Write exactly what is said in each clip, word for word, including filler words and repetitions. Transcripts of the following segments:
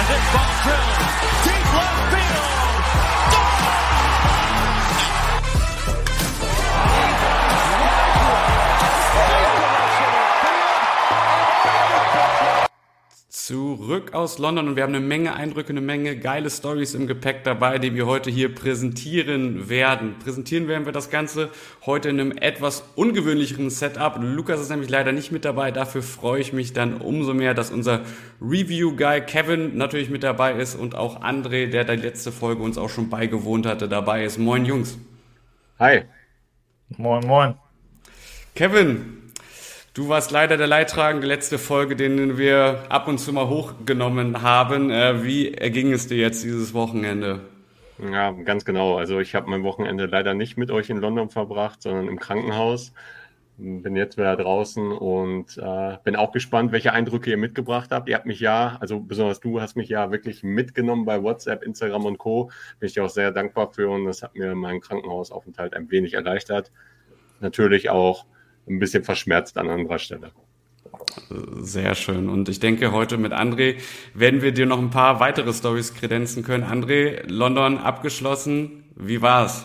This ball drilled deep left field. Zurück aus London und wir haben eine Menge Eindrücke, eine Menge geile Stories im Gepäck dabei, die wir heute hier präsentieren werden. Präsentieren werden wir das Ganze heute in einem etwas ungewöhnlicheren Setup. Lukas ist nämlich leider nicht mit dabei, dafür freue ich mich dann umso mehr, dass unser Review-Guy Kevin natürlich mit dabei ist und auch André, der die letzte Folge uns auch schon beigewohnt hatte, dabei ist. Moin Jungs. Hi. Moin, moin. Kevin, du warst leider der Leidtragende, letzte Folge, den wir ab und zu mal hochgenommen haben. Äh, wie erging es dir jetzt dieses Wochenende? Ja, ganz genau. Also ich habe mein Wochenende leider nicht mit euch in London verbracht, sondern im Krankenhaus. Bin jetzt wieder draußen und äh, bin auch gespannt, welche Eindrücke ihr mitgebracht habt. Ihr habt mich ja, also besonders du hast mich ja wirklich mitgenommen bei WhatsApp, Instagram und Co. Bin ich dir auch sehr dankbar für und das hat mir meinen Krankenhausaufenthalt ein wenig erleichtert. Natürlich auch ein bisschen verschmerzt an anderer Stelle. Sehr schön. Und ich denke, heute mit André werden wir dir noch ein paar weitere Storys kredenzen können. André, London abgeschlossen. Wie war's?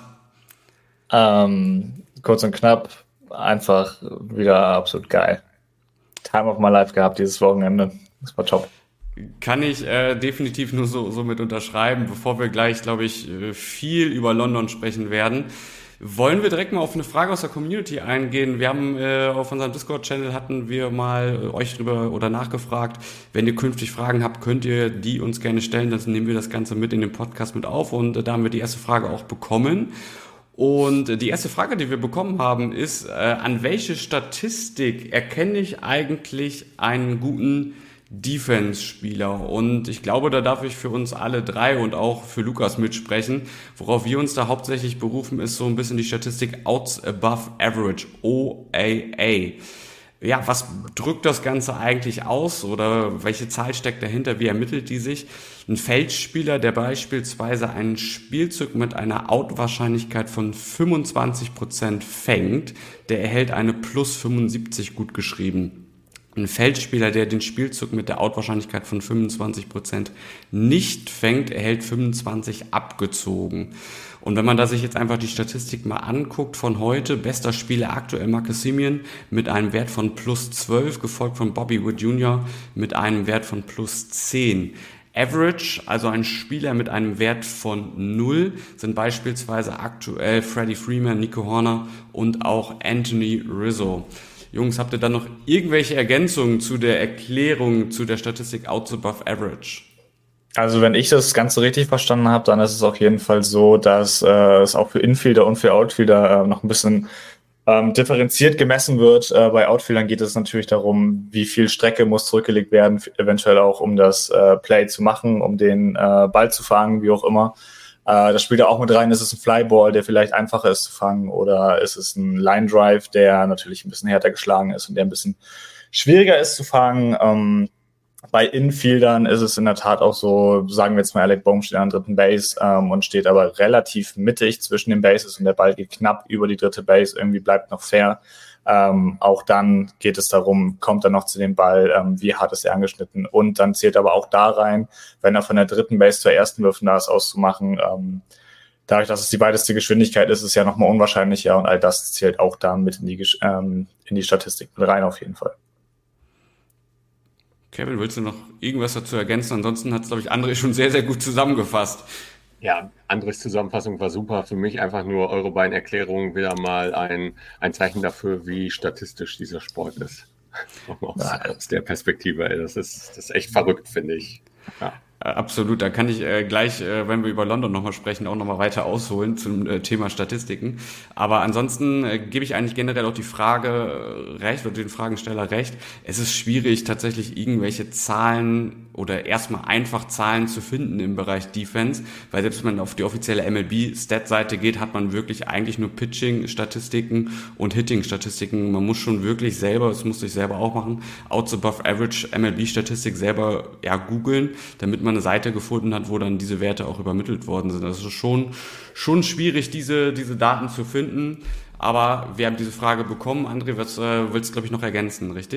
Ähm, kurz und knapp, einfach wieder absolut geil. Time of my life gehabt dieses Wochenende. Das war top. Kann ich äh, definitiv nur so, so mit unterschreiben, bevor wir gleich, glaube ich, viel über London sprechen werden. Wollen wir direkt mal auf eine Frage aus der Community eingehen? Wir haben äh, auf unserem Discord-Channel hatten wir mal äh, euch drüber oder nachgefragt. Wenn ihr künftig Fragen habt, könnt ihr die uns gerne stellen. Dann nehmen wir das Ganze mit in den Podcast mit auf. Und äh, da haben wir die erste Frage auch bekommen. Und äh, die erste Frage, die wir bekommen haben, ist, äh, an welche Statistik erkenne ich eigentlich einen guten Defense-Spieler? Und ich glaube, da darf ich für uns alle drei und auch für Lukas mitsprechen. Worauf wir uns da hauptsächlich berufen, ist so ein bisschen die Statistik Outs Above Average, O A A. Ja, was drückt das Ganze eigentlich aus oder welche Zahl steckt dahinter? Wie ermittelt die sich? Ein Feldspieler, der beispielsweise einen Spielzug mit einer Out-Wahrscheinlichkeit von fünfundzwanzig Prozent fängt, der erhält eine plus fünfundsiebzig gut geschrieben. Ein Feldspieler, der den Spielzug mit der Out-Wahrscheinlichkeit von fünfundzwanzig Prozent nicht fängt, erhält fünfundzwanzig abgezogen. Und wenn man da sich jetzt einfach die Statistik mal anguckt von heute, bester Spieler aktuell Marcus Semien mit einem Wert von plus zwölf, gefolgt von Bobby Wood Junior mit einem Wert von plus zehn. Average, also ein Spieler mit einem Wert von null, sind beispielsweise aktuell Freddie Freeman, Nico Horner und auch Anthony Rizzo. Jungs, habt ihr dann noch irgendwelche Ergänzungen zu der Erklärung zu der Statistik Outs Above Average? Also wenn ich das Ganze richtig verstanden habe, dann ist es auf jeden Fall so, dass äh, es auch für Infielder und für Outfielder äh, noch ein bisschen ähm, differenziert gemessen wird. Äh, bei Outfieldern geht es natürlich darum, wie viel Strecke muss zurückgelegt werden, eventuell auch um das äh, Play zu machen, um den äh, Ball zu fangen, wie auch immer. Äh, das spielt da auch mit rein. Ist es ein Flyball, der vielleicht einfacher ist zu fangen, oder ist es ein Line Drive, der natürlich ein bisschen härter geschlagen ist und der ein bisschen schwieriger ist zu fangen. Ähm, bei Infieldern ist es in der Tat auch so, sagen wir jetzt mal, Alec Bohm steht an der dritten Base ähm, und steht aber relativ mittig zwischen den Bases und der Ball geht knapp über die dritte Base, irgendwie bleibt noch fair. Ähm, auch dann geht es darum, kommt er noch zu dem Ball, ähm, wie hart ist er angeschnitten, und dann zählt aber auch da rein, wenn er von der dritten Base zur ersten wirft, da ist auszumachen, ähm, dadurch, dass es die weiteste Geschwindigkeit ist, ist es ja nochmal unwahrscheinlicher, und all das zählt auch da mit in die, ähm, in die Statistik mit rein auf jeden Fall. Kevin, willst du noch irgendwas dazu ergänzen? Ansonsten hat es, glaube ich, André schon sehr, sehr gut zusammengefasst. Ja, Andres Zusammenfassung war super. Für mich einfach nur eure beiden Erklärungen wieder mal ein, ein Zeichen dafür, wie statistisch dieser Sport ist. Aus, aus der Perspektive. Das ist, das ist echt verrückt, finde ich. Ja. Absolut, da kann ich äh, gleich, äh, wenn wir über London nochmal sprechen, auch nochmal weiter ausholen zum äh, Thema Statistiken. Aber ansonsten äh, gebe ich eigentlich generell auch die Frage äh, recht, oder den Fragensteller recht. Es ist schwierig, tatsächlich irgendwelche Zahlen oder erstmal einfach Zahlen zu finden im Bereich Defense, weil selbst wenn man auf die offizielle M L B-Stat-Seite geht, hat man wirklich eigentlich nur Pitching-Statistiken und Hitting-Statistiken. Man muss schon wirklich selber, das musste ich selber auch machen, Outs Above Average M L B-Statistik selber ja googeln, damit man eine Seite gefunden hat, wo dann diese Werte auch übermittelt worden sind. Das ist schon, schon schwierig, diese, diese Daten zu finden. Aber wir haben diese Frage bekommen. André, was äh, willst du, glaube ich, noch ergänzen, richtig?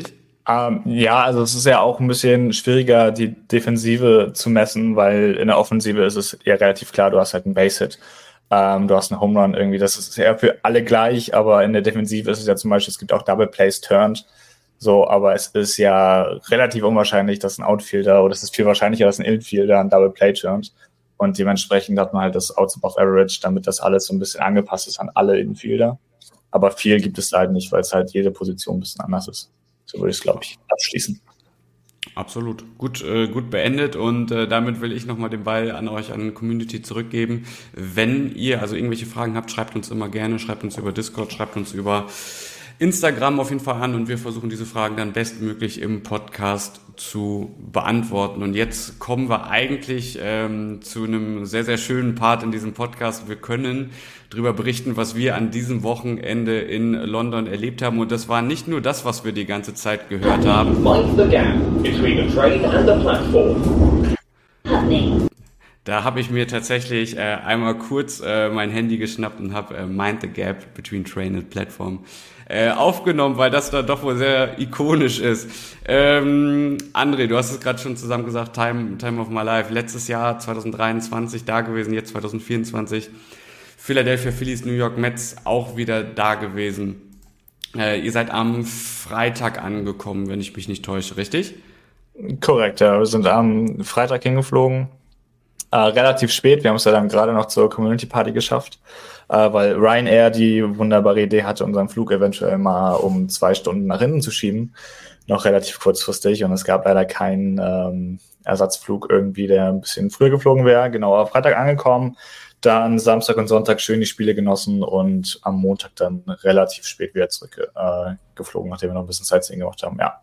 Ähm, ja, also es ist ja auch ein bisschen schwieriger, die Defensive zu messen, weil in der Offensive ist es ja relativ klar, du hast halt einen Base-Hit, ähm, du hast einen Home Run irgendwie, das ist ja für alle gleich, aber in der Defensive ist es ja zum Beispiel, es gibt auch Double Plays turned, so, aber es ist ja relativ unwahrscheinlich, dass ein Outfielder, oder es ist viel wahrscheinlicher, dass ein Infielder ein Double Play turnt, und dementsprechend hat man halt das Outs above Average, damit das alles so ein bisschen angepasst ist an alle Infielder, aber viel gibt es da halt nicht, weil es halt jede Position ein bisschen anders ist. So würde ich es, glaube ich, abschließen. Absolut. Gut, äh, gut beendet, und äh, damit will ich nochmal den Ball an euch, an die Community zurückgeben. Wenn ihr also irgendwelche Fragen habt, schreibt uns immer gerne, schreibt uns über Discord, schreibt uns über Instagram auf jeden Fall an, und wir versuchen diese Fragen dann bestmöglich im Podcast zu beantworten. Und jetzt kommen wir eigentlich ähm, zu einem sehr, sehr schönen Part in diesem Podcast. Wir können darüber berichten, was wir an diesem Wochenende in London erlebt haben. Und das war nicht nur das, was wir die ganze Zeit gehört haben. Mind the gap between the train and the platform. Happening. Da habe ich mir tatsächlich äh, einmal kurz äh, mein Handy geschnappt und habe äh, Mind the Gap between Train and Platform äh, aufgenommen, weil das da doch wohl sehr ikonisch ist. Ähm, André, du hast es gerade schon zusammen gesagt, Time, Time of My Life. Letztes Jahr zwanzig dreiundzwanzig da gewesen, jetzt zwanzig vierundzwanzig. Philadelphia Phillies, New York Mets auch wieder da gewesen. Äh, ihr seid am Freitag angekommen, wenn ich mich nicht täusche, richtig? Korrekt, ja. Wir sind am Freitag hingeflogen. Äh, relativ spät. Wir haben es ja dann gerade noch zur Community Party geschafft, äh, weil Ryanair die wunderbare Idee hatte, unseren Flug eventuell mal um zwei Stunden nach hinten zu schieben. Noch relativ kurzfristig, und es gab leider keinen ähm, Ersatzflug irgendwie, der ein bisschen früher geflogen wäre. Genau, am Freitag angekommen, dann Samstag und Sonntag schön die Spiele genossen und am Montag dann relativ spät wieder zurück äh, geflogen, nachdem wir noch ein bisschen Sightseeing gemacht haben, ja.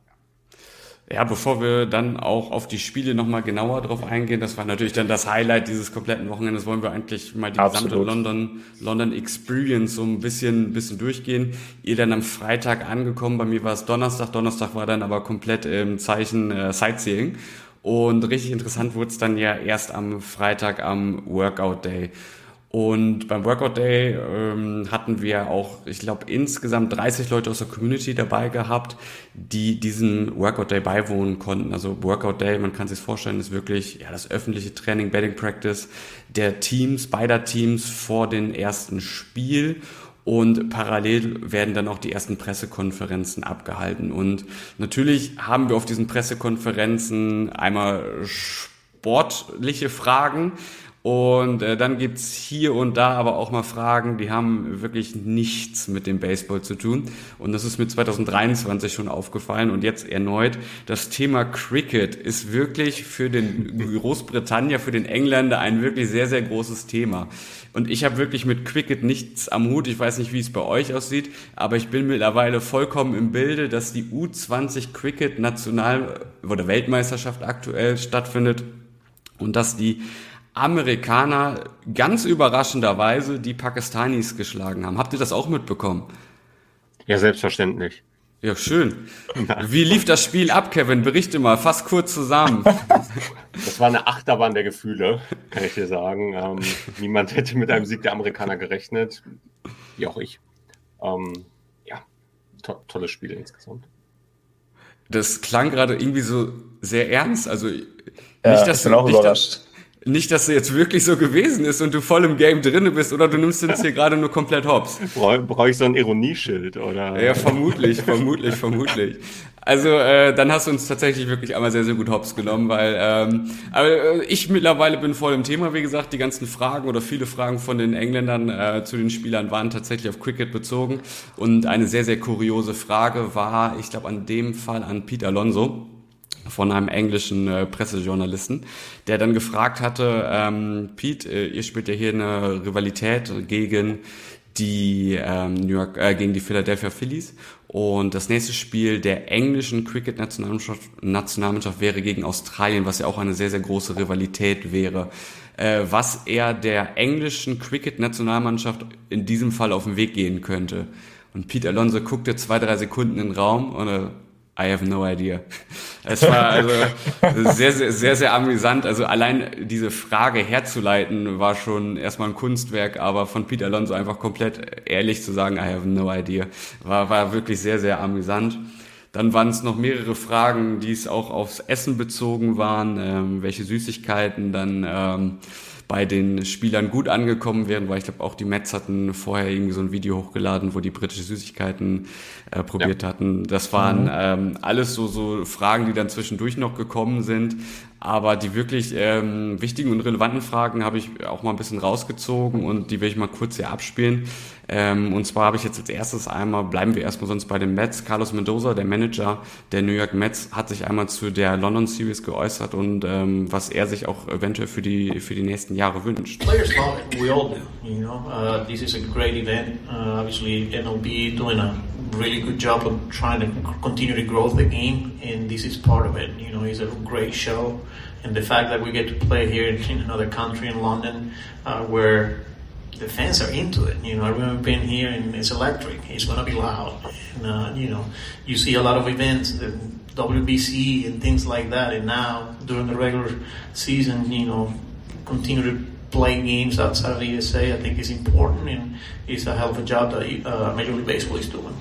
Ja, bevor wir dann auch auf die Spiele nochmal genauer drauf eingehen, das war natürlich dann das Highlight dieses kompletten Wochenendes, wollen wir eigentlich mal die Absolut. gesamte London, London Experience so ein bisschen, bisschen durchgehen. Ihr dann am Freitag angekommen, bei mir war es Donnerstag, Donnerstag war dann aber komplett im Zeichen äh, Sightseeing, und richtig interessant wurde es dann ja erst am Freitag am Workout Day. Und beim Workout Day ähm, hatten wir auch, ich glaube, insgesamt dreißig Leute aus der Community dabei gehabt, die diesen Workout Day beiwohnen konnten. Also Workout Day, man kann sich vorstellen, ist wirklich ja das öffentliche Training, Batting Practice der Teams, beider Teams vor dem ersten Spiel. Und parallel werden dann auch die ersten Pressekonferenzen abgehalten. Und natürlich haben wir auf diesen Pressekonferenzen einmal sportliche Fragen, und äh, dann gibt's hier und da aber auch mal Fragen, die haben wirklich nichts mit dem Baseball zu tun. Und das ist mir zwanzig dreiundzwanzig schon aufgefallen, und jetzt erneut. Das Thema Cricket ist wirklich für den Großbritannier, für den Engländer ein wirklich sehr, sehr großes Thema. Und ich habe wirklich mit Cricket nichts am Hut. Ich weiß nicht, wie es bei euch aussieht, aber ich bin mittlerweile vollkommen im Bilde, dass die U zwanzig Cricket National- oder Weltmeisterschaft aktuell stattfindet und dass die Amerikaner ganz überraschenderweise die Pakistanis geschlagen haben. Habt ihr das auch mitbekommen? Ja, selbstverständlich. Ja, schön. Wie lief das Spiel ab, Kevin? Berichte mal, fass kurz zusammen. Das war eine Achterbahn der Gefühle, kann ich dir sagen. Ähm, niemand hätte mit einem Sieg der Amerikaner gerechnet, wie auch ich. Ähm, ja, to- tolles Spiel insgesamt. Das klang gerade irgendwie so sehr ernst. Also nicht, Ja, dass ich bin du, auch nicht, überrascht. nicht, dass du jetzt wirklich so gewesen ist und du voll im Game drinne bist, oder du nimmst uns hier gerade nur komplett hops. Brauche brauch ich so ein Ironieschild, oder? Ja, vermutlich, vermutlich, vermutlich. Also äh, dann hast du uns tatsächlich wirklich einmal sehr, sehr gut hops genommen, weil ähm, aber, äh, ich mittlerweile bin voll im Thema, wie gesagt. Die ganzen Fragen oder viele Fragen von den Engländern äh, zu den Spielern waren tatsächlich auf Cricket bezogen, und eine sehr, sehr kuriose Frage war, ich glaube an dem Fall an Pete Alonso, von einem englischen äh, Pressejournalisten, der dann gefragt hatte, ähm, Pete, äh, ihr spielt ja hier eine Rivalität gegen die ähm, New York, äh, gegen die Philadelphia Phillies, und das nächste Spiel der englischen Cricket-Nationalmannschaft Nationalmannschaft wäre gegen Australien, was ja auch eine sehr, sehr große Rivalität wäre. Äh, was er der englischen Cricket-Nationalmannschaft in diesem Fall auf den Weg gehen könnte. Und Pete Alonso guckte zwei, drei Sekunden in den Raum und äh, I have no idea. Es war also sehr, sehr, sehr, sehr amüsant. Also allein diese Frage herzuleiten war schon erstmal ein Kunstwerk, aber von Pete Alonso einfach komplett ehrlich zu sagen, I have no idea, war, war wirklich sehr, sehr amüsant. Dann waren es noch mehrere Fragen, die es auch aufs Essen bezogen waren, ähm, welche Süßigkeiten dann ähm, bei den Spielern gut angekommen wären, weil ich glaube auch die Mets hatten vorher irgendwie so ein Video hochgeladen, wo die britische Süßigkeiten äh, probiert ja. hatten. Das waren mhm. ähm, alles so so Fragen, die dann zwischendurch noch gekommen sind. Aber die wirklich ähm, wichtigen und relevanten Fragen habe ich auch mal ein bisschen rausgezogen und die will ich mal kurz hier abspielen. Ähm, und zwar habe ich jetzt als erstes einmal, bleiben wir erstmal sonst bei den Mets, Carlos Mendoza, der Manager der New York Mets, hat sich einmal zu der London Series geäußert und ähm, was er sich auch eventuell für die für die nächsten Jahre wünscht. Players love it. We all do. You know, uh, this is a great event. Uh, obviously, M L B doing a really good job of trying to continue to grow the game, and this is part of it. You know, it's a great show, and the fact that we get to play here in another country, in London, uh, where the fans are into it. You know, I remember being here, and it's electric. It's going to be loud, and uh, you know, you see a lot of events, the W B C and things like that, and now during the regular season, you know, continue to play games outside of the U S A. I think is important, and it's a hell of a job that uh, Major League Baseball is doing.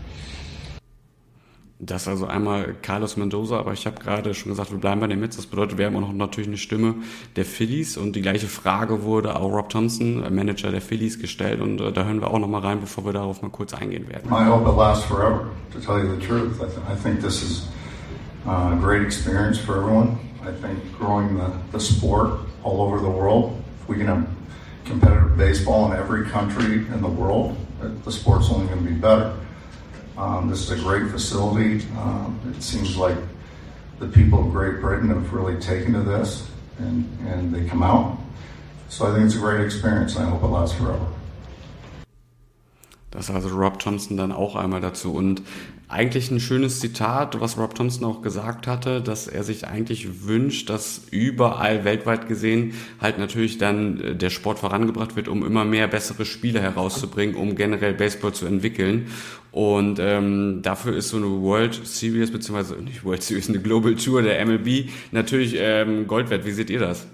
Das also einmal Carlos Mendoza, aber ich habe gerade schon gesagt, wir bleiben bei den Mets. Das bedeutet, wir haben auch noch natürlich eine Stimme der Phillies und die gleiche Frage wurde auch Rob Thompson, Manager der Phillies, gestellt und äh, da hören wir auch noch mal rein, bevor wir darauf mal kurz eingehen werden. I hope it lasts forever, to tell you the truth. I, th- I think this is a great experience for everyone. I think growing the, the sport all over the world, if we can have competitive baseball in every country in the world, the sport's only going to be better. Um, this is a great facility. Um, it seems like the people of Great Britain have really taken to this, and, and they come out. So I think it's a great experience, and I hope it lasts forever. Das ist also Rob Thompson dann auch einmal dazu. Und eigentlich ein schönes Zitat, was Rob Thompson auch gesagt hatte, dass er sich eigentlich wünscht, dass überall weltweit gesehen halt natürlich dann der Sport vorangebracht wird, um immer mehr bessere Spiele herauszubringen, um generell Baseball zu entwickeln. Und ähm, dafür ist so eine World Series, beziehungsweise nicht World Series, eine Global Tour der M L B natürlich ähm, Gold wert. Wie seht ihr das?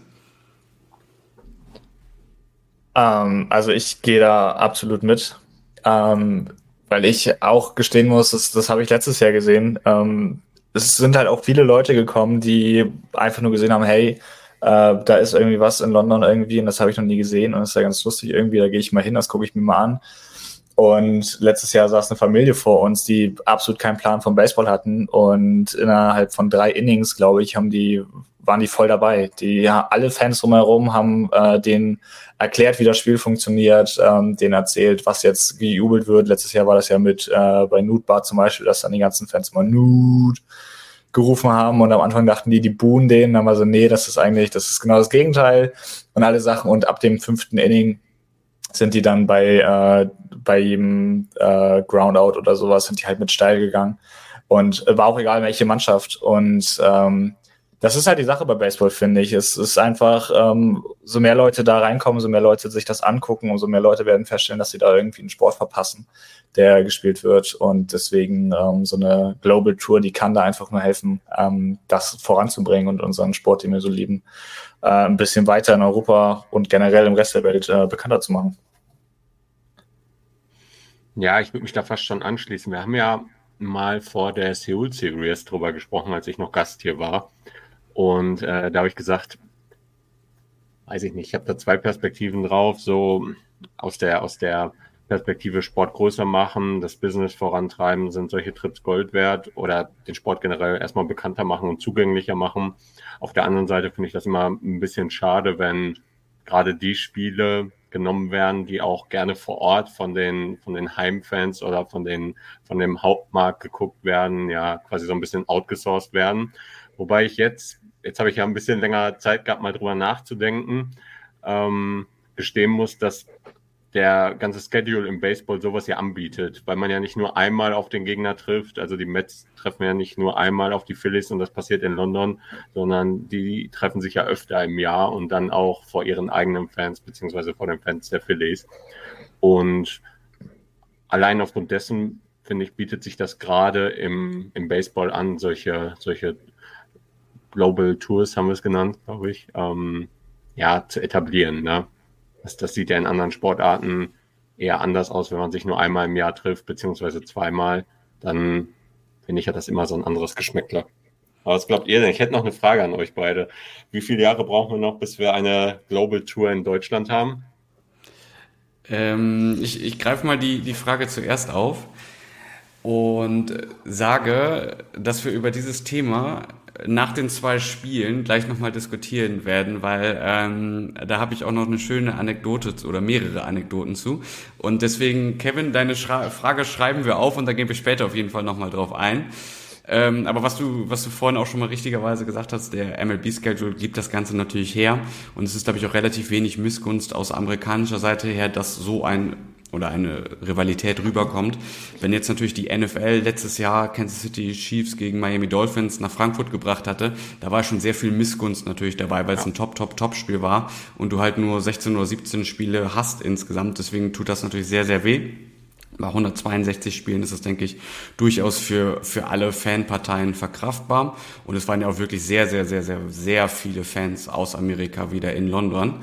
Ähm, also ich gehe da absolut mit. Ähm, weil ich auch gestehen muss, das, das habe ich letztes Jahr gesehen, ähm, es sind halt auch viele Leute gekommen, die einfach nur gesehen haben, hey, äh, da ist irgendwie was in London irgendwie und das habe ich noch nie gesehen und das ist ja ganz lustig irgendwie, da gehe ich mal hin, das gucke ich mir mal an. Und letztes Jahr saß eine Familie vor uns, die absolut keinen Plan vom Baseball hatten und innerhalb von drei Innings, glaube ich, haben die waren die voll dabei. Die ja, alle Fans drumherum haben äh, denen erklärt, wie das Spiel funktioniert, ähm, denen erzählt, was jetzt gejubelt wird. Letztes Jahr war das ja mit äh, bei Nude Bar zum Beispiel, dass dann die ganzen Fans mal Nude gerufen haben und am Anfang dachten die, die buhen denen, dann war so, nee, das ist eigentlich, das ist genau das Gegenteil und alle Sachen und ab dem fünften Inning sind die dann bei äh, bei jedem äh, Groundout oder sowas, sind die halt mit steil gegangen und äh, war auch egal, welche Mannschaft und ähm, das ist halt die Sache bei Baseball, finde ich. Es ist einfach, ähm, so mehr Leute da reinkommen, so mehr Leute sich das angucken, umso mehr Leute werden feststellen, dass sie da irgendwie einen Sport verpassen, der gespielt wird. Und deswegen ähm, so eine Global Tour, die kann da einfach nur helfen, ähm, das voranzubringen und unseren Sport, den wir so lieben, äh, ein bisschen weiter in Europa und generell im Rest der Welt äh, bekannter zu machen. Ja, ich würde mich da fast schon anschließen. Wir haben ja mal vor der Seoul Series drüber gesprochen, als ich noch Gast hier war. Und äh, da habe ich gesagt, weiß ich nicht, ich habe da zwei Perspektiven drauf, so aus der aus der Perspektive Sport größer machen, das Business vorantreiben, sind solche Trips Gold wert oder den Sport generell erstmal bekannter machen und zugänglicher machen. Auf der anderen Seite finde ich das immer ein bisschen schade, wenn gerade die Spiele genommen werden, die auch gerne vor Ort von den von den Heimfans oder von den von dem Hauptmarkt geguckt werden, ja quasi so ein bisschen outgesourced werden. Wobei ich jetzt Jetzt habe ich ja ein bisschen länger Zeit gehabt, mal drüber nachzudenken. Ähm, gestehen muss, dass der ganze Schedule im Baseball sowas ja anbietet, weil man ja nicht nur einmal auf den Gegner trifft. Also die Mets treffen ja nicht nur einmal auf die Phillies und das passiert in London, sondern die treffen sich ja öfter im Jahr und dann auch vor ihren eigenen Fans beziehungsweise vor den Fans der Phillies. Und allein aufgrund dessen, finde ich, bietet sich das gerade im, im Baseball an, solche, solche Global Tours haben wir es genannt, glaube ich, ähm, ja, zu etablieren. Ne? Das, das sieht ja in anderen Sportarten eher anders aus, wenn man sich nur einmal im Jahr trifft, beziehungsweise zweimal, dann finde ich, hat das immer so ein anderes Geschmäckler. Aber was glaubt ihr denn? Ich hätte noch eine Frage an euch beide. Wie viele Jahre brauchen wir noch, bis wir eine Global Tour in Deutschland haben? Ähm, ich ich greife mal die, die Frage zuerst auf und sage, dass wir über dieses Thema nach den zwei Spielen gleich nochmal diskutieren werden, weil ähm, da habe ich auch noch eine schöne Anekdote zu, oder mehrere Anekdoten zu. Und deswegen, Kevin, deine Schra- Frage schreiben wir auf und da gehen wir später auf jeden Fall nochmal drauf ein. Ähm, aber was du, was du vorhin auch schon mal richtigerweise gesagt hast, der M L B-Schedule gibt das Ganze natürlich her. Und es ist, glaube ich, auch relativ wenig Missgunst aus amerikanischer Seite her, dass so ein oder eine Rivalität rüberkommt. Wenn jetzt natürlich die N F L letztes Jahr Kansas City Chiefs gegen Miami Dolphins nach Frankfurt gebracht hatte, da war schon sehr viel Missgunst natürlich dabei, weil es ein Top-Top-Top-Spiel war und du halt nur sechzehn oder siebzehn Spiele hast insgesamt. Deswegen tut das natürlich sehr, sehr weh. Bei hundertzweiundsechzig Spielen ist es, denke ich, durchaus für für alle Fanparteien verkraftbar. Und es waren ja auch wirklich sehr, sehr, sehr, sehr, sehr viele Fans aus Amerika wieder in London.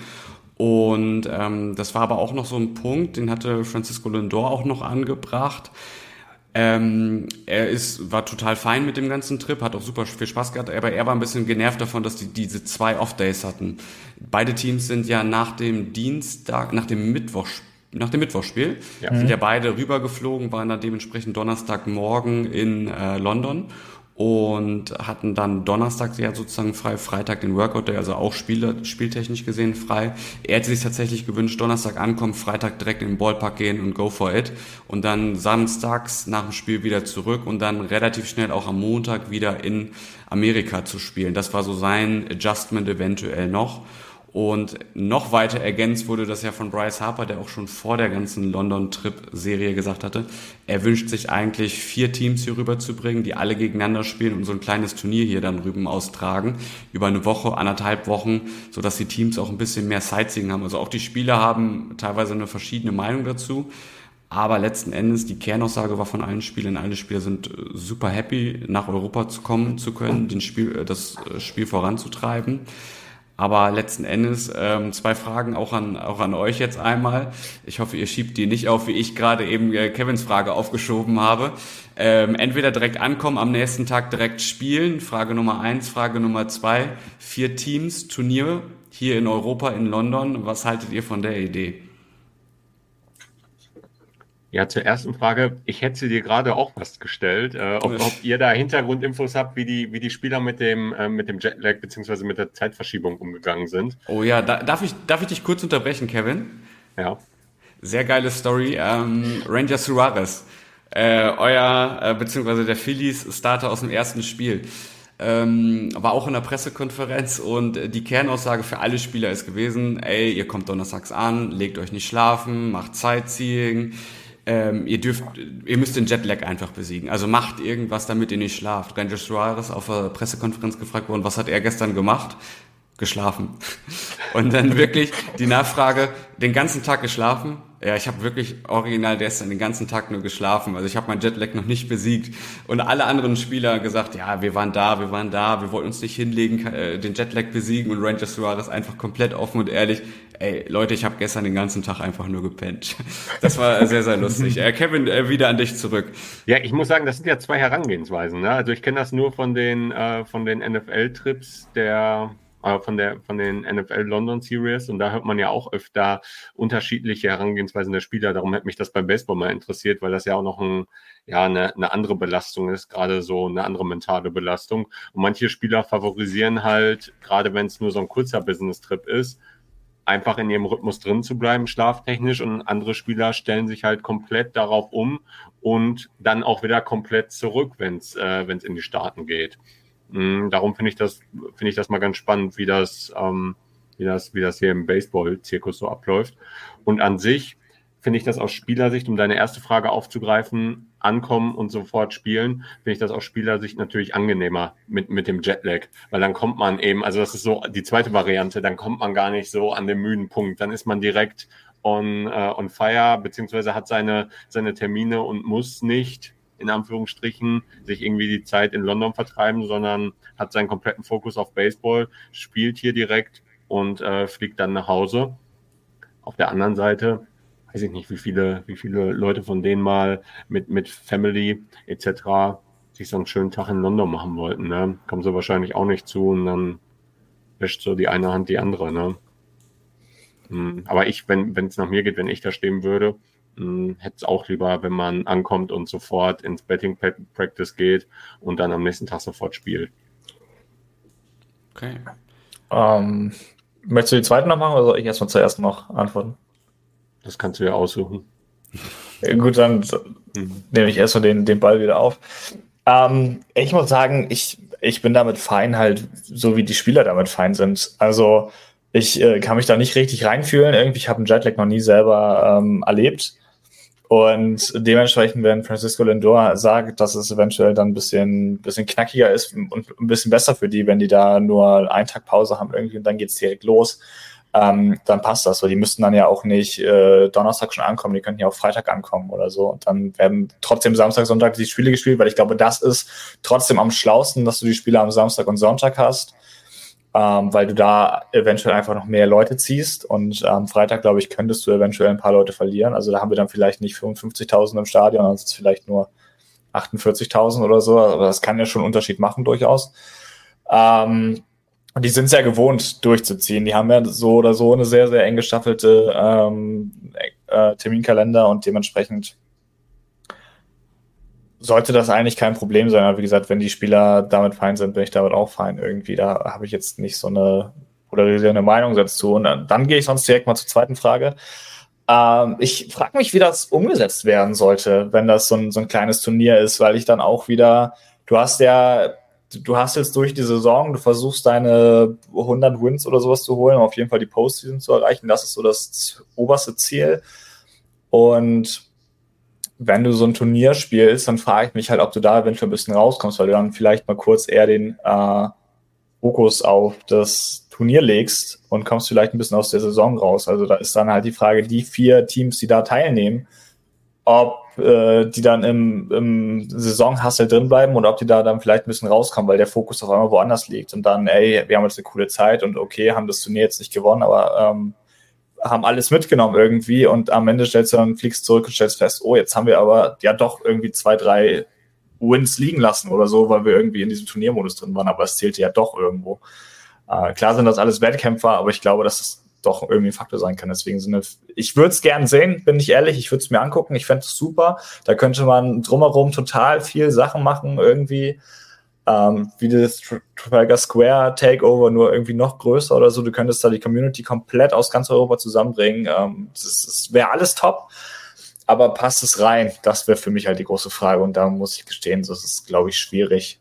Und ähm, das war aber auch noch so ein Punkt, den hatte Francisco Lindor auch noch angebracht. Ähm, er ist, war total fein mit dem ganzen Trip, hat auch super viel Spaß gehabt, aber er war ein bisschen genervt davon, dass die diese zwei Off-Days hatten. Beide Teams sind ja nach dem Dienstag, nach dem Mittwoch Nach dem Mittwochspiel ja. sind ja beide rübergeflogen, waren dann dementsprechend Donnerstagmorgen in äh, London und hatten dann Donnerstag ja sozusagen frei, Freitag den Workout Day, also auch Spiel, spieltechnisch gesehen frei. Er hätte sich tatsächlich gewünscht, Donnerstag ankommen, Freitag direkt in den Ballpark gehen und go for it und dann samstags nach dem Spiel wieder zurück und dann relativ schnell auch am Montag wieder in Amerika zu spielen. Das war so sein Adjustment eventuell noch. Und noch weiter ergänzt wurde das ja von Bryce Harper, der auch schon vor der ganzen London-Trip-Serie gesagt hatte, er wünscht sich eigentlich vier Teams hier rüber zu bringen, die alle gegeneinander spielen und so ein kleines Turnier hier dann rüben austragen, über eine Woche, anderthalb Wochen, sodass die Teams auch ein bisschen mehr Sightseeing haben. Also auch die Spieler haben teilweise eine verschiedene Meinung dazu, aber letzten Endes, die Kernaussage war von allen Spielern, alle Spieler sind super happy, nach Europa zu kommen zu können, den Spiel, das Spiel voranzutreiben. Aber letzten Endes ähm, zwei Fragen auch an auch an euch jetzt einmal. Ich hoffe, ihr schiebt die nicht auf, wie ich gerade eben äh, Kevins Frage aufgeschoben habe. Ähm, entweder direkt ankommen, am nächsten Tag direkt spielen. Frage Nummer eins, Frage Nummer zwei. Vier Teams, Turnier hier in Europa, in London. Was haltet ihr von der Idee? Ja, zur ersten Frage. Ich hätte sie dir gerade auch fast gestellt, äh, ob, ob ihr da Hintergrundinfos habt, wie die, wie die Spieler mit dem, äh, mit dem Jetlag beziehungsweise mit der Zeitverschiebung umgegangen sind. Oh ja, da, darf ich, darf ich dich kurz unterbrechen, Kevin? Ja. Sehr geile Story. Ähm, Ranger Suarez, äh, euer, äh, beziehungsweise der Phillies Starter aus dem ersten Spiel. Ähm, war auch in der Pressekonferenz und die Kernaussage für alle Spieler ist gewesen, ey, ihr kommt donnerstags an, legt euch nicht schlafen, macht Sightseeing, Ähm, ihr dürft, ihr müsst den Jetlag einfach besiegen. Also macht irgendwas, damit ihr nicht schlaft. Ranger Suarez auf der Pressekonferenz gefragt worden, was hat er gestern gemacht? Geschlafen. Und dann wirklich die Nachfrage, den ganzen Tag geschlafen? Ja, ich habe wirklich original gestern den ganzen Tag nur geschlafen. Also ich habe meinen Jetlag noch nicht besiegt. Und alle anderen Spieler gesagt, ja, wir waren da, wir waren da, wir wollten uns nicht hinlegen, äh, den Jetlag besiegen. Und Ranger Suarez einfach komplett offen und ehrlich, ey, Leute, ich habe gestern den ganzen Tag einfach nur gepennt. Das war sehr, sehr lustig. Äh, Kevin, äh, wieder an dich zurück. Ja, ich muss sagen, das sind ja zwei Herangehensweisen. Ne? Also ich kenne das nur von den, äh, von den N F L-Trips der... von der von den N F L London Series und da hört man ja auch öfter unterschiedliche Herangehensweisen der Spieler. Darum hat mich das beim Baseball mal interessiert, weil das ja auch noch ein, ja, eine, eine andere Belastung ist, gerade so eine andere mentale Belastung. Und manche Spieler favorisieren halt, gerade wenn es nur so ein kurzer Business-Trip ist, einfach in ihrem Rhythmus drin zu bleiben, schlaftechnisch, und andere Spieler stellen sich halt komplett darauf um und dann auch wieder komplett zurück, wenn es äh, wenn es in die Staaten geht. Darum finde ich das, finde ich das mal ganz spannend, wie das, ähm, wie das, wie das hier im Baseball-Zirkus so abläuft. Und an sich finde ich das aus Spielersicht, um deine erste Frage aufzugreifen, ankommen und sofort spielen, finde ich das aus Spielersicht natürlich angenehmer mit, mit dem Jetlag, weil dann kommt man eben, also das ist so die zweite Variante, dann kommt man gar nicht so an den müden Punkt, dann ist man direkt on, uh, on fire, beziehungsweise hat seine, seine Termine und muss nicht in Anführungsstrichen, sich irgendwie die Zeit in London vertreiben, sondern hat seinen kompletten Fokus auf Baseball, spielt hier direkt und äh, fliegt dann nach Hause. Auf der anderen Seite, weiß ich nicht, wie viele, wie viele Leute von denen mal mit, mit Family et cetera sich so einen schönen Tag in London machen wollten. Ne? Kommen sie wahrscheinlich auch nicht zu und dann wäscht so die eine Hand die andere. Ne? Aber ich, wenn es nach mir geht, wenn ich da stehen würde, hätte es auch lieber, wenn man ankommt und sofort ins Betting Practice geht und dann am nächsten Tag sofort spielt. Okay. Ähm, möchtest du die zweite noch machen oder soll ich erstmal zuerst noch antworten? Das kannst du ja aussuchen. Ja, gut, dann mhm. nehme ich erstmal den, den Ball wieder auf. Ähm, ich muss sagen, ich, ich bin damit fein, halt, so wie die Spieler damit fein sind. Also ich äh, kann mich da nicht richtig reinfühlen. Irgendwie, ich habe einen Jetlag noch nie selber ähm, erlebt. Und dementsprechend, wenn Francisco Lindor sagt, dass es eventuell dann ein bisschen, bisschen knackiger ist und ein bisschen besser für die, wenn die da nur einen Tag Pause haben irgendwie und dann geht's direkt los, ähm, dann passt das. Weil die müssten dann ja auch nicht äh, Donnerstag schon ankommen, die könnten ja auch Freitag ankommen oder so. Und dann werden trotzdem Samstag, Sonntag die Spiele gespielt, weil ich glaube, das ist trotzdem am schlausten, dass du die Spiele am Samstag und Sonntag hast. Ähm, weil du da eventuell einfach noch mehr Leute ziehst und am Freitag, glaube ich, könntest du eventuell ein paar Leute verlieren. Also da haben wir dann vielleicht nicht fünfundfünfzigtausend im Stadion, dann sind es vielleicht nur achtundvierzigtausend oder so, aber das kann ja schon einen Unterschied machen durchaus. Ähm, und die sind es ja gewohnt, durchzuziehen. Die haben ja so oder so eine sehr, sehr eng gestaffelte ähm, äh, Terminkalender und dementsprechend sollte das eigentlich kein Problem sein. Aber wie gesagt, wenn die Spieler damit fein sind, bin ich damit auch fein irgendwie. Da habe ich jetzt nicht so eine polarisierende Meinung dazu. Und dann, dann gehe ich sonst direkt mal zur zweiten Frage. Ähm, ich frage mich, wie das umgesetzt werden sollte, wenn das so ein, so ein kleines Turnier ist, weil ich dann auch wieder, du hast ja, du hast jetzt durch die Saison, du versuchst deine hundert Wins oder sowas zu holen, um auf jeden Fall die Postseason zu erreichen. Das ist so das oberste Ziel. Und wenn du so ein Turnier spielst, dann frage ich mich halt, ob du da eventuell ein bisschen rauskommst, weil du dann vielleicht mal kurz eher den äh, Fokus auf das Turnier legst und kommst vielleicht ein bisschen aus der Saison raus. Also da ist dann halt die Frage, die vier Teams, die da teilnehmen, ob äh, die dann im, im Saisonhustle drin bleiben oder ob die da dann vielleicht ein bisschen rauskommen, weil der Fokus auf einmal woanders liegt und dann, ey, wir haben jetzt eine coole Zeit und okay, haben das Turnier jetzt nicht gewonnen, aber ähm, haben alles mitgenommen irgendwie und am Ende stellst du dann, fliegst zurück und stellst fest, oh, jetzt haben wir aber ja doch irgendwie zwei, drei Wins liegen lassen oder so, weil wir irgendwie in diesem Turniermodus drin waren, aber es zählte ja doch irgendwo. Äh, klar sind das alles Wettkämpfer, aber ich glaube, dass das doch irgendwie ein Faktor sein kann. Deswegen sind wir, ich würde es gern sehen, bin ich ehrlich, ich würde es mir angucken, ich fände es super. Da könnte man drumherum total viel Sachen machen, irgendwie ähm, wie das Trafalgar Square Takeover, nur irgendwie noch größer oder so. Du könntest da die Community komplett aus ganz Europa zusammenbringen. Ähm, das das wäre alles top, aber passt es rein? Das wäre für mich halt die große Frage und da muss ich gestehen, das ist, glaube ich, schwierig.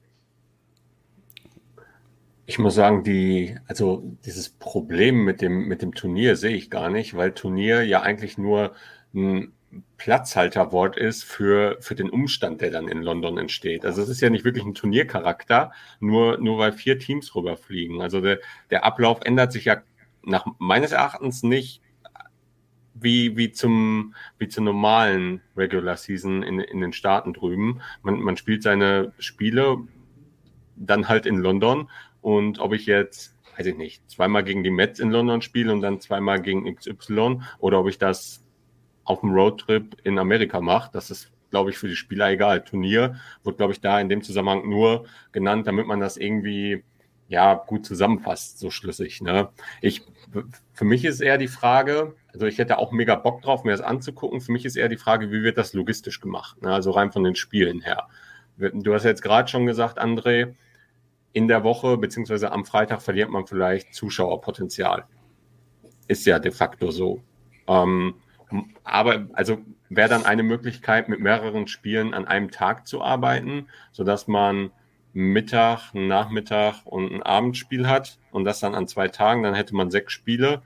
Ich muss sagen, die, also dieses Problem mit dem, mit dem Turnier sehe ich gar nicht, weil Turnier ja eigentlich nur ein Platzhalterwort ist für, für den Umstand, der dann in London entsteht. Also es ist ja nicht wirklich ein Turniercharakter, nur, nur weil vier Teams rüberfliegen. Also der, der Ablauf ändert sich ja nach meines Erachtens nicht wie, wie zum, wie zur normalen Regular Season in, in den Staaten drüben. Man, man spielt seine Spiele dann halt in London. Und ob ich jetzt, weiß ich nicht, zweimal gegen die Mets in London spiele und dann zweimal gegen X Y oder ob ich das auf dem Roadtrip in Amerika mache, das ist, glaube ich, für die Spieler egal. Turnier wird, glaube ich, da in dem Zusammenhang nur genannt, damit man das irgendwie ja gut zusammenfasst, so schlüssig. Ne? Ich, für mich ist eher die Frage, also ich hätte auch mega Bock drauf, mir das anzugucken. Für mich ist eher die Frage, wie wird das logistisch gemacht? Ne? Also rein von den Spielen her. Du hast jetzt gerade schon gesagt, André, in der Woche beziehungsweise am Freitag verliert man vielleicht Zuschauerpotenzial. Ist ja de facto so. Ähm, aber also wäre dann eine Möglichkeit, mit mehreren Spielen an einem Tag zu arbeiten, sodass man Mittag, Nachmittag und ein Abendspiel hat und das dann an zwei Tagen, dann hätte man sechs Spiele.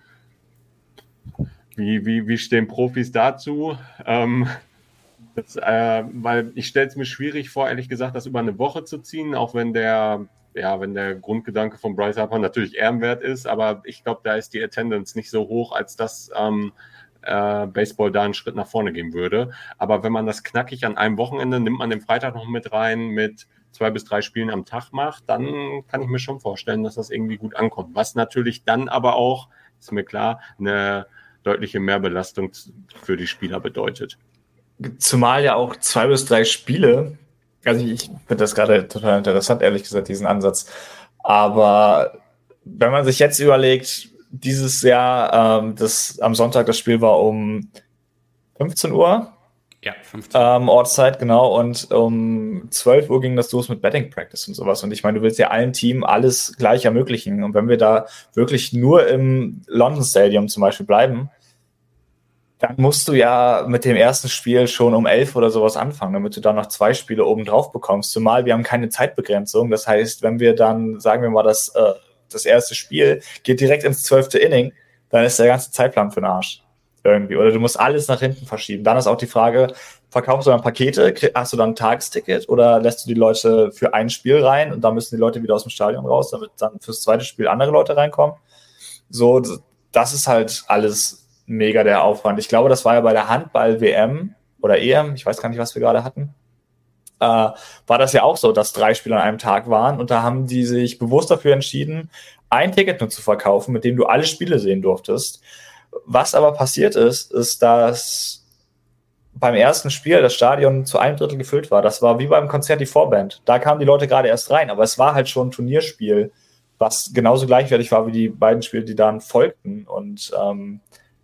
Wie, wie, wie stehen Profis dazu? Ähm, das, äh, weil ich stelle es mir schwierig vor, ehrlich gesagt, das über eine Woche zu ziehen, auch wenn der ja, wenn der Grundgedanke von Bryce Harper natürlich ehrenwert ist, aber ich glaube, da ist die Attendance nicht so hoch, als dass ähm, äh, Baseball da einen Schritt nach vorne gehen würde. Aber wenn man das knackig an einem Wochenende, nimmt man den Freitag noch mit rein, mit zwei bis drei Spielen am Tag macht, dann kann ich mir schon vorstellen, dass das irgendwie gut ankommt. Was natürlich dann aber auch, ist mir klar, eine deutliche Mehrbelastung für die Spieler bedeutet. Zumal ja auch zwei bis drei Spiele Also ich finde das gerade total interessant, ehrlich gesagt, diesen Ansatz. Aber wenn man sich jetzt überlegt, dieses Jahr, ähm, das am Sonntag das Spiel war um fünfzehn Uhr. Ja, fünfzehn. Ähm, Ortszeit, genau. Und um zwölf Uhr ging das los mit Betting Practice und sowas. Und ich meine, du willst ja allen Team alles gleich ermöglichen. Und wenn wir da wirklich nur im London Stadium zum Beispiel bleiben, dann musst du ja mit dem ersten Spiel schon um elf oder sowas anfangen, damit du dann noch zwei Spiele oben drauf bekommst. Zumal wir haben keine Zeitbegrenzung. Das heißt, wenn wir dann, sagen wir mal, das, äh, das erste Spiel geht direkt ins zwölfte Inning, dann ist der ganze Zeitplan für den Arsch. Irgendwie. Oder du musst alles nach hinten verschieben. Dann ist auch die Frage, verkaufst du dann Pakete, hast du dann ein Tagesticket oder lässt du die Leute für ein Spiel rein und dann müssen die Leute wieder aus dem Stadion raus, damit dann fürs zweite Spiel andere Leute reinkommen? So, das ist halt alles mega der Aufwand. Ich glaube, das war ja bei der Handball-W M oder E M, ich weiß gar nicht, was wir gerade hatten, äh, war das ja auch so, dass drei Spiele an einem Tag waren und da haben die sich bewusst dafür entschieden, ein Ticket nur zu verkaufen, mit dem du alle Spiele sehen durftest. Was aber passiert ist, ist, dass beim ersten Spiel das Stadion zu einem Drittel gefüllt war. Das war wie beim Konzert die Vorband. Da kamen die Leute gerade erst rein, aber es war halt schon ein Turnierspiel, was genauso gleichwertig war wie die beiden Spiele, die dann folgten. Und ähm,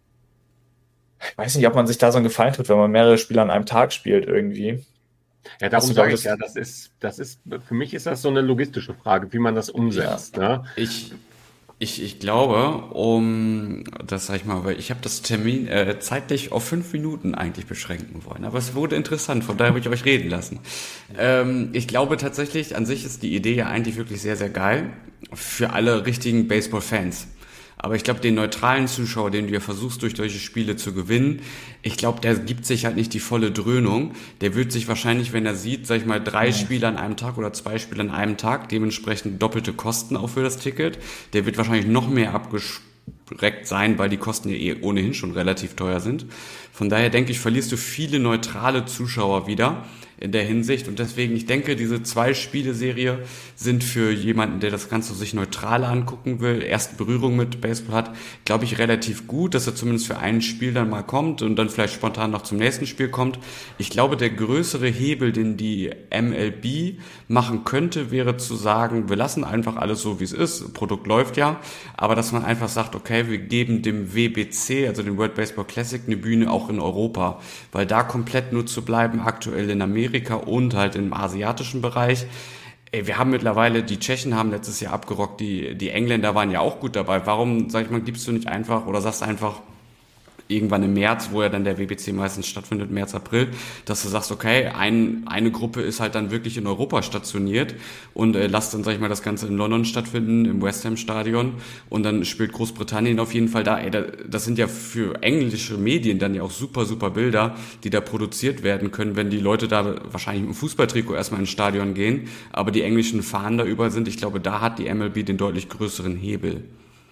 ich weiß nicht, ob man sich da so einen Gefallen tut, wenn man mehrere Spiele an einem Tag spielt irgendwie. Ja, darum sage ich ja, das ist, das ist, für mich ist das so eine logistische Frage, wie man das umsetzt. Ja. Ne? Ich, ich, ich glaube, um, das sag ich mal, weil ich habe das Termin äh, zeitlich auf fünf Minuten eigentlich beschränken wollen, aber es wurde interessant, von daher habe ich euch reden lassen. Ähm, ich glaube tatsächlich, an sich ist die Idee ja eigentlich wirklich sehr, sehr geil für alle richtigen Baseball-Fans. Aber ich glaube, den neutralen Zuschauer, den du ja versuchst, durch solche Spiele zu gewinnen, ich glaube, der gibt sich halt nicht die volle Dröhnung. Der wird sich wahrscheinlich, wenn er sieht, sag ich mal, drei ja. Spiele an einem Tag oder zwei Spiele an einem Tag, dementsprechend doppelte Kosten auch für das Ticket, der wird wahrscheinlich noch mehr abgeschreckt sein, weil die Kosten ja eh ohnehin schon relativ teuer sind. Von daher denke ich, verlierst du viele neutrale Zuschauer wieder in der Hinsicht. Und deswegen, ich denke, diese Zwei-Spiele-Serie sind für jemanden, der das Ganze sich neutral angucken will, erste Berührung mit Baseball hat, glaube ich, relativ gut, dass er zumindest für ein Spiel dann mal kommt und dann vielleicht spontan noch zum nächsten Spiel kommt. Ich glaube, der größere Hebel, den die M L B machen könnte, wäre zu sagen, wir lassen einfach alles so, wie es ist. Produkt läuft ja. Aber dass man einfach sagt, okay, wir geben dem W B C, also dem World Baseball Classic, eine Bühne auch in Europa. Weil da komplett nur zu bleiben, aktuell in Amerika und halt im asiatischen Bereich. Ey, wir haben mittlerweile, die Tschechen haben letztes Jahr abgerockt, die, die Engländer waren ja auch gut dabei. Warum, sag ich mal, gibst du nicht einfach oder sagst einfach irgendwann im März, wo ja dann der W B C meistens stattfindet, März, April, dass du sagst, okay, ein, eine Gruppe ist halt dann wirklich in Europa stationiert und äh, lass dann, sag ich mal, das Ganze in London stattfinden, im West Ham Stadion und dann spielt Großbritannien auf jeden Fall da. Ey, da, das sind ja für englische Medien dann ja auch super, super Bilder, die da produziert werden können, wenn die Leute da wahrscheinlich mit dem Fußballtrikot erstmal ins Stadion gehen, aber die englischen Fahnen da überall sind. Ich glaube, da hat die M L B den deutlich größeren Hebel.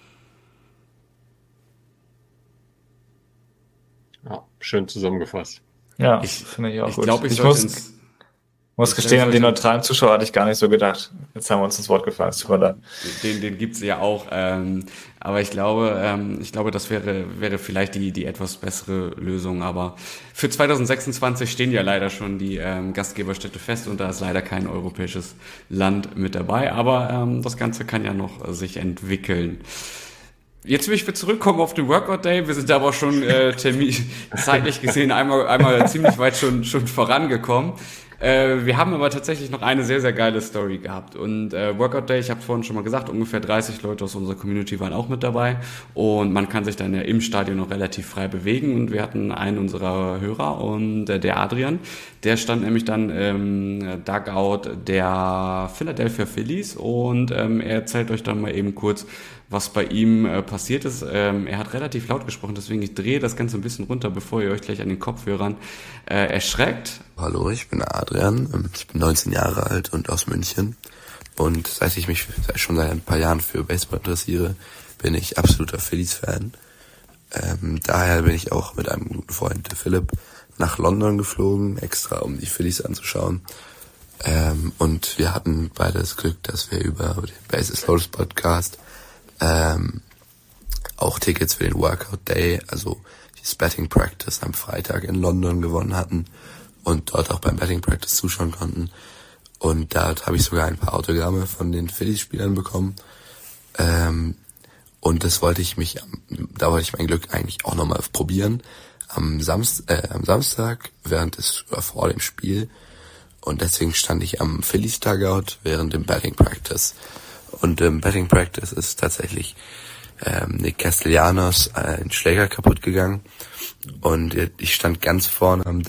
Ja, schön zusammengefasst. Ja, ich, finde ich auch ich gut. Glaub, ich ich muss, ins, muss gestehen, an die neutralen Zuschauer hatte ich gar nicht so gedacht. Jetzt haben wir uns ins Wort gefallen. Super dann. Den, den gibt's ja auch. Ähm, aber ich glaube, ähm, ich glaube, das wäre wäre vielleicht die die etwas bessere Lösung. Aber für zwanzig sechsundzwanzig stehen ja leider schon die ähm, Gastgeberstädte fest und da ist leider kein europäisches Land mit dabei. Aber ähm, das Ganze kann ja noch äh, sich entwickeln. Jetzt will ich wieder zurückkommen auf den Workout Day. Wir sind aber schon äh, termin zeitlich gesehen einmal einmal ziemlich weit schon schon vorangekommen. Äh, wir haben aber tatsächlich noch eine sehr, sehr geile Story gehabt. Und äh, Workout Day, ich habe vorhin schon mal gesagt, ungefähr dreißig Leute aus unserer Community waren auch mit dabei. Und man kann sich dann ja im Stadion noch relativ frei bewegen. Und wir hatten einen unserer Hörer, und äh, der Adrian, der stand nämlich dann im ähm, Dugout der Philadelphia Phillies. Und ähm, er erzählt euch dann mal eben kurz, was bei ihm äh, passiert ist. Ähm, er hat relativ laut gesprochen, deswegen ich drehe das Ganze ein bisschen runter, bevor ihr euch gleich an den Kopfhörern äh, erschreckt. Hallo, ich bin Adrian, ich bin neunzehn Jahre alt und aus München. Und seit ich mich schon seit ein paar Jahren für Baseball interessiere, bin ich absoluter Phillies-Fan. Ähm, daher bin ich auch mit einem guten Freund, Philipp, nach London geflogen, extra um die Phillies anzuschauen. Ähm, und wir hatten beide das Glück, dass wir über den Bases Loaded Podcast Ähm, auch Tickets für den Workout Day, also die Batting Practice am Freitag in London gewonnen hatten und dort auch beim Batting Practice zuschauen konnten. Und da habe ich sogar ein paar Autogramme von den Phillies-Spielern bekommen. Ähm, und das wollte ich mich, da wollte ich mein Glück eigentlich auch nochmal probieren. Am, Samst, äh, am Samstag während des, oder vor dem Spiel. Und deswegen stand ich am Phillies Dugout während dem Batting Practice. Und im Batting Practice ist tatsächlich ähm, Nick Castellanos ein Schläger kaputt gegangen. Und ich stand ganz vorne am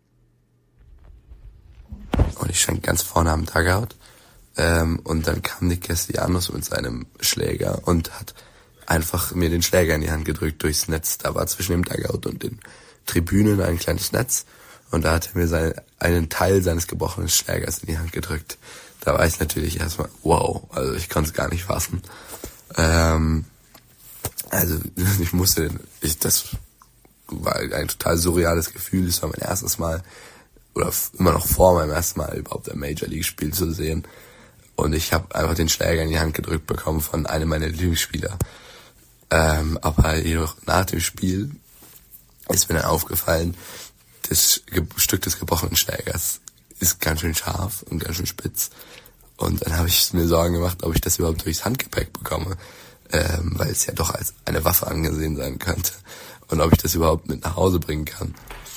und ich stand ganz vorne am Dugout. Ähm, und dann kam Nick Castellanos mit seinem Schläger und hat einfach mir den Schläger in die Hand gedrückt durchs Netz. Da war zwischen dem Dugout und den Tribünen ein kleines Netz. Und da hat er mir seine, einen Teil seines gebrochenen Schlägers in die Hand gedrückt. Da war ich natürlich erstmal, wow, also ich konnte es gar nicht fassen. Ähm, also ich musste, ich, das war ein total surreales Gefühl. Das war mein erstes Mal, oder immer noch vor meinem ersten Mal überhaupt ein Major League Spiel zu sehen. Und ich habe einfach den Schläger in die Hand gedrückt bekommen von einem meiner Lieblingsspieler. Ähm, aber jedoch nach dem Spiel ist mir dann aufgefallen, das Ge- Stück des gebrochenen Schlägers ist ganz schön scharf und ganz schön spitz. Und dann habe ich mir Sorgen gemacht, ob ich das überhaupt durchs Handgepäck bekomme, ähm, weil es ja doch als eine Waffe angesehen sein könnte. Und ob ich das überhaupt mit nach Hause bringen kann.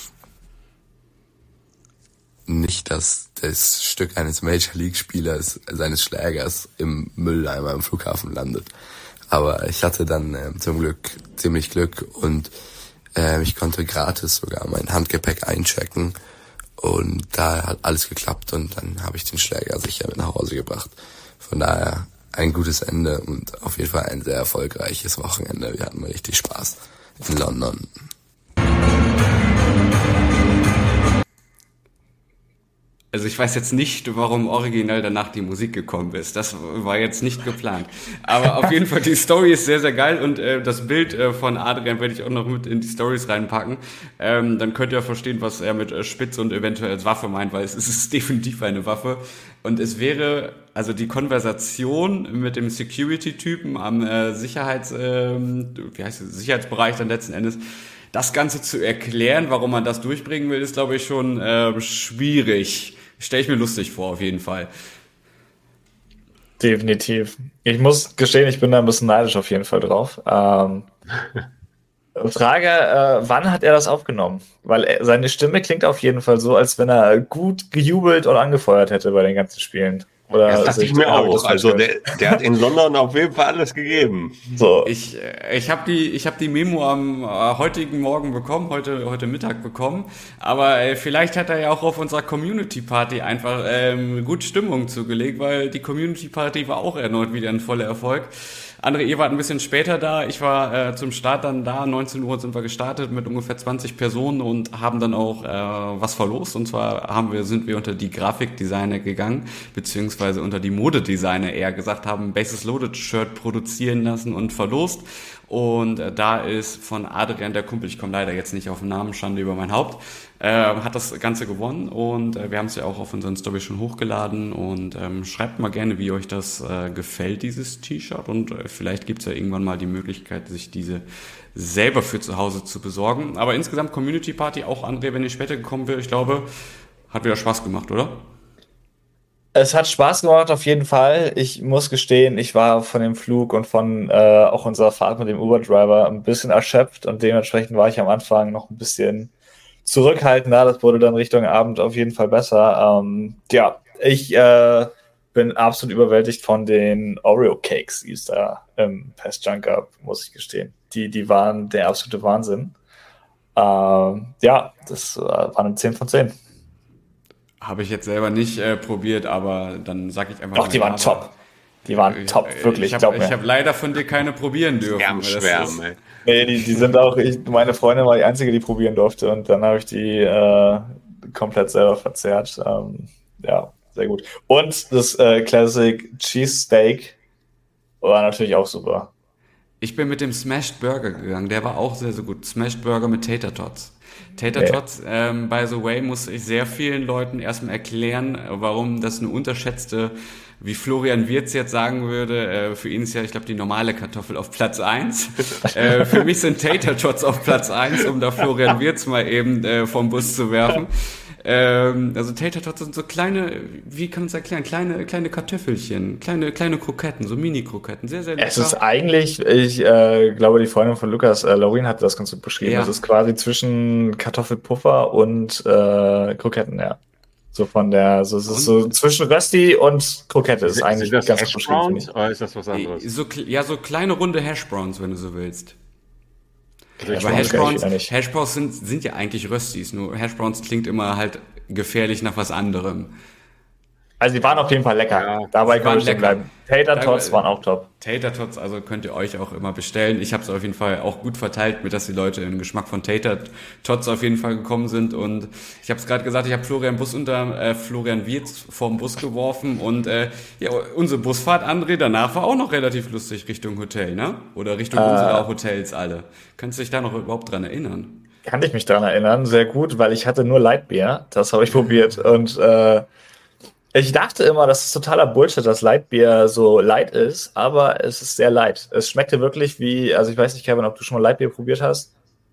Nicht, dass das Stück eines Major League Spielers, seines Schlägers, im Mülleimer am Flughafen landet. Aber ich hatte dann äh, zum Glück ziemlich Glück und äh, ich konnte gratis sogar mein Handgepäck einchecken und da hat alles geklappt und dann habe ich den Schläger sicher mit nach Hause gebracht. Von daher ein gutes Ende und auf jeden Fall ein sehr erfolgreiches Wochenende. Wir hatten richtig Spaß in London. Also ich weiß jetzt nicht, warum original danach die Musik gekommen ist. Das war jetzt nicht geplant. Aber auf jeden Fall, die Story ist sehr, sehr geil und äh, das Bild äh, von Adrian werde ich auch noch mit in die Stories reinpacken. Ähm, dann könnt ihr verstehen, was er mit äh, Spitz und eventuell als Waffe meint, weil es ist, es ist definitiv eine Waffe. Und es wäre, also die Konversation mit dem Security-Typen am äh, Sicherheits, äh, wie heißt es, Sicherheitsbereich dann letzten Endes, das Ganze zu erklären, warum man das durchbringen will, ist, glaube ich, schon äh, schwierig. Stelle ich mir lustig vor, auf jeden Fall. Definitiv. Ich muss gestehen, ich bin da ein bisschen neidisch auf jeden Fall drauf. Ähm, Frage, äh, wann hat er das aufgenommen? Weil er, seine Stimme klingt auf jeden Fall so, als wenn er gut gejubelt und angefeuert hätte bei den ganzen Spielen. Oder das dachte ich mir auch. Also der, der hat in London auf jeden Fall alles gegeben. So. Ich, ich habe die, ich habe die Memo am äh, heutigen Morgen bekommen, heute, heute Mittag bekommen. Aber äh, vielleicht hat er ja auch auf unserer Community Party einfach ähm, gut Stimmung zugelegt, weil die Community Party war auch erneut wieder ein voller Erfolg. André, ihr wart ein bisschen später da. Ich war äh, zum Start dann da. neunzehn Uhr sind wir gestartet mit ungefähr zwanzig Personen und haben dann auch äh, was verlost. Und zwar haben wir, sind wir unter die Grafikdesigner gegangen, beziehungsweise unter die Modedesigner eher gesagt, haben ein Bases Loaded Shirt produzieren lassen und verlost. Und äh, da ist von Adrian, der Kumpel, ich komme leider jetzt nicht auf den Namen, Schande über mein Haupt, äh, hat das Ganze gewonnen und äh, wir haben es ja auch auf unseren Story schon hochgeladen und ähm, schreibt mal gerne, wie euch das äh, gefällt, dieses T-Shirt und äh, vielleicht gibt's ja irgendwann mal die Möglichkeit, sich diese selber für zu Hause zu besorgen. Aber insgesamt Community Party, auch André, wenn ihr später gekommen wäre, ich glaube, hat wieder Spaß gemacht, oder? Es hat Spaß gemacht, auf jeden Fall. Ich muss gestehen, ich war von dem Flug und von äh, auch unserer Fahrt mit dem Uber-Driver ein bisschen erschöpft und dementsprechend war ich am Anfang noch ein bisschen zurückhaltender. Das wurde dann Richtung Abend auf jeden Fall besser. Ähm, ja, ich äh, bin absolut überwältigt von den Oreo-Cakes, die es da im Pest Junk gab, muss ich gestehen. Die, die waren der absolute Wahnsinn. Ähm, ja, das äh, waren eine zehn von zehn. Habe ich jetzt selber nicht äh, probiert, aber dann sage ich einfach Doch, die waren ja, top. Die waren ich, top, wirklich. Ich habe hab hab leider von dir keine probieren dürfen. Schwärm, schwärm, ey. Nee, die, die sind auch, ich, meine Freundin war die Einzige, die probieren durfte und dann habe ich die äh, komplett selber verzehrt. Ähm, ja, sehr gut. Und das äh, Classic Cheese Steak war natürlich auch super. Ich bin mit dem Smashed Burger gegangen, der war auch sehr, sehr gut. Smashed Burger mit Tater Tots. Tater Nee. Tots, ähm, by the way, muss ich sehr vielen Leuten erstmal erklären, warum das eine unterschätzte, wie Florian Wirtz jetzt sagen würde, äh, für ihn ist ja, ich glaube, die normale Kartoffel auf Platz eins. äh, für mich sind Tater Tots auf Platz eins, um da Florian Wirtz mal eben äh, vom Bus zu werfen. Ähm, also Tater Tots sind so kleine, wie kann man es erklären, kleine, kleine Kartoffelchen, kleine, kleine Kroketten, so Mini-Kroketten, sehr, sehr lecker. Es ist eigentlich, ich äh, glaube, die Freundin von Lukas, äh, Laurin, hat das ganz gut beschrieben. Ja. Es ist quasi zwischen Kartoffelpuffer und äh, Kroketten, ja. So von der, so, es ist so zwischen Rösti und Krokette. Ist Sind, eigentlich sind das ganz Hash gut beschrieben, finde Browns ich. oder ist das was anderes? So, kle- ja, so kleine runde Hashbrowns, wenn du so willst. Also ich Aber Hashbrowns kenn ich Hashbrowns, wieder nicht. Hashbrowns sind, sind ja eigentlich Röstis, nur Hashbrowns klingt immer halt gefährlich nach was anderem. Also die waren auf jeden Fall lecker. Ja, Dabei die kann waren ich stehen lecker. bleiben. Tater Da- Tots waren auch top. Tater Tots, also könnt ihr euch auch immer bestellen. Ich habe es auf jeden Fall auch gut verteilt, mit dass die Leute in den Geschmack von Tater Tots auf jeden Fall gekommen sind. Und ich habe es gerade gesagt, ich habe Florian Bus unter äh, Florian Wirtz vorm Bus geworfen und äh, ja, unsere Busfahrt, André, danach war auch noch relativ lustig Richtung Hotel, ne? Oder Richtung Äh. unserer Hotels alle. Kannst du dich da noch überhaupt dran erinnern? Kann ich mich daran erinnern, sehr gut, weil ich hatte nur Lightbier. Das habe ich probiert. Und äh, ich dachte immer, das ist totaler Bullshit, dass Lightbier so light ist, aber es ist sehr light. Es schmeckte wirklich wie, also ich weiß nicht, Kevin, ob du schon mal Lightbier probiert hast.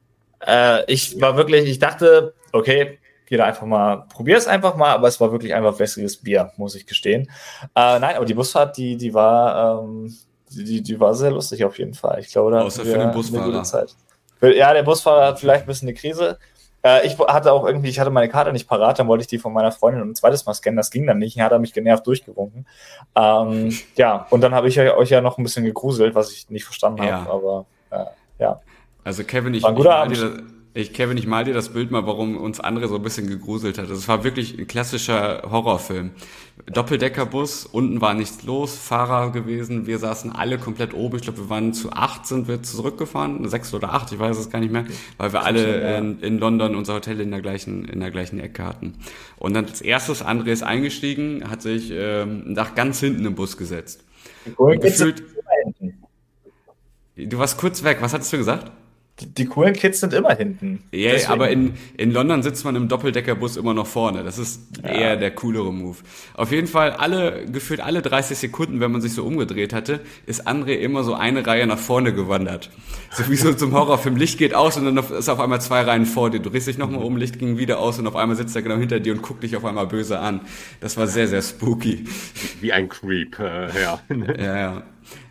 Äh, ich war wirklich, ich dachte, okay, geh da einfach mal, probier es einfach mal, aber es war wirklich einfach wässriges Bier, muss ich gestehen. Äh, nein, aber die Busfahrt, die, die war, ähm, die, die war sehr lustig auf jeden Fall. Ich glaube, da Außer hatten für wir den eine Busfahrer. gute Zeit. Ja, der Busfahrer hat vielleicht ein bisschen eine Krise. Äh, ich hatte auch irgendwie, ich hatte meine Karte nicht parat, dann wollte ich die von meiner Freundin ein zweites Mal scannen, das ging dann nicht, dann hat er mich genervt durchgewunken. Ähm, ja, und dann habe ich euch ja noch ein bisschen gegruselt, was ich nicht verstanden Ja. habe, aber äh, ja. Also Kevin, ich, War ein ich, guter mal Abend. dir das, ich, Kevin, ich mal dir das Bild mal, warum uns andere so ein bisschen gegruselt hat. Es war wirklich ein klassischer Horrorfilm. Doppeldeckerbus, unten war nichts los, Fahrer gewesen, wir saßen alle komplett oben. Ich glaube, wir waren zu acht, sind wir zurückgefahren, sechs oder acht, ich weiß es gar nicht mehr, weil wir alle in, in London unser Hotel in der gleichen in der gleichen Ecke hatten. Und dann als erstes, André ist eingestiegen, hat sich ähm, nach ganz hinten im Bus gesetzt. Coolen Und Kids sind gefühlt, immer hinten. du warst kurz weg, was hattest du gesagt? Die, die coolen Kids sind immer hinten. Ja, Deswegen. aber in, in London sitzt man im Doppeldeckerbus immer noch vorne. Das ist eher der coolere Move. Auf jeden Fall alle, gefühlt alle dreißig Sekunden, wenn man sich so umgedreht hatte, ist André immer so eine Reihe nach vorne gewandert. So wie so zum Horrorfilm. Licht geht aus und dann ist auf einmal zwei Reihen vor dir. Du drehst dich nochmal um, Licht ging wieder aus und auf einmal sitzt er genau hinter dir und guckt dich auf einmal böse an. Das war sehr, sehr spooky. Wie ein Creep, äh, ja. Ja, ja.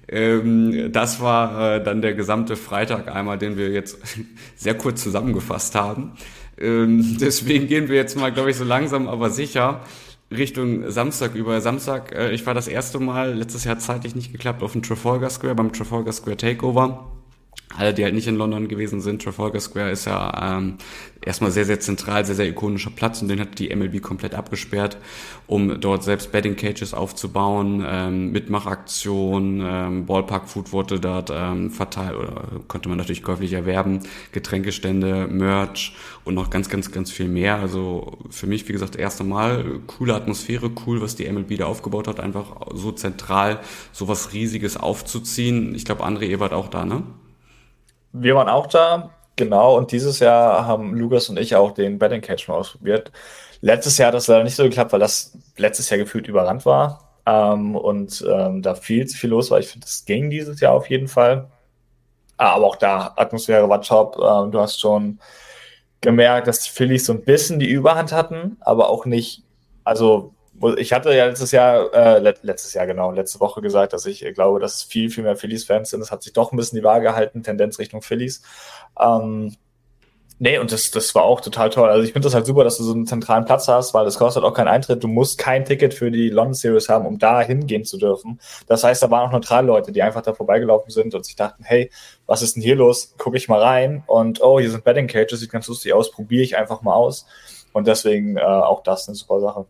Ähm, das war äh, dann der gesamte Freitag einmal, den wir jetzt sehr kurz zusammengefasst haben. Ähm, deswegen gehen wir jetzt mal, glaube ich, so langsam, aber sicher Richtung Samstag über. Samstag, äh, ich war das erste Mal, letztes Jahr zeitlich nicht geklappt, auf dem Trafalgar Square, beim Trafalgar Square Takeover. Alle, die halt nicht in London gewesen sind, Trafalgar Square ist ja ähm, erstmal sehr, sehr zentral, sehr, sehr ikonischer Platz und den hat die M L B komplett abgesperrt, um dort selbst Betting Cages aufzubauen, ähm, Mitmachaktionen, ähm, Ballpark Food wurde dort ähm, verteilt oder konnte man natürlich käuflich erwerben, Getränkestände, Merch und noch ganz, ganz, ganz viel mehr. Also für mich, wie gesagt, das erste Mal, coole Atmosphäre, cool, was die M L B da aufgebaut hat, einfach so zentral sowas Riesiges aufzuziehen. Ich glaube, André, ihr wart auch da, ne? Wir waren auch da, genau, und dieses Jahr haben Lukas und ich auch den Betting Cage mal ausprobiert. Letztes Jahr hat das leider nicht so geklappt, weil das letztes Jahr gefühlt überrannt war ähm, und ähm, da viel zu viel los war. Ich finde, das ging dieses Jahr auf jeden Fall. Aber auch da, Atmosphäre war top. Ähm, du hast schon gemerkt, dass die Phillies so ein bisschen die Überhand hatten, aber auch nicht, also ich hatte ja letztes Jahr, äh, let, letztes Jahr genau, letzte Woche gesagt, dass ich äh, glaube, dass es viel, viel mehr Phillies-Fans sind. Es hat sich doch ein bisschen die Waage gehalten, Tendenz Richtung Phillies. Ähm, nee, und das, das war auch total toll. Also ich finde das halt super, dass du so einen zentralen Platz hast, weil das kostet auch keinen Eintritt. Du musst kein Ticket für die London Series haben, um da hingehen zu dürfen. Das heißt, da waren auch neutral Leute, die einfach da vorbeigelaufen sind und sich dachten, hey, was ist denn hier los? Gucke ich mal rein und oh, hier sind Betting Cages, sieht ganz lustig aus, probiere ich einfach mal aus. Und deswegen äh, auch das eine super Sache.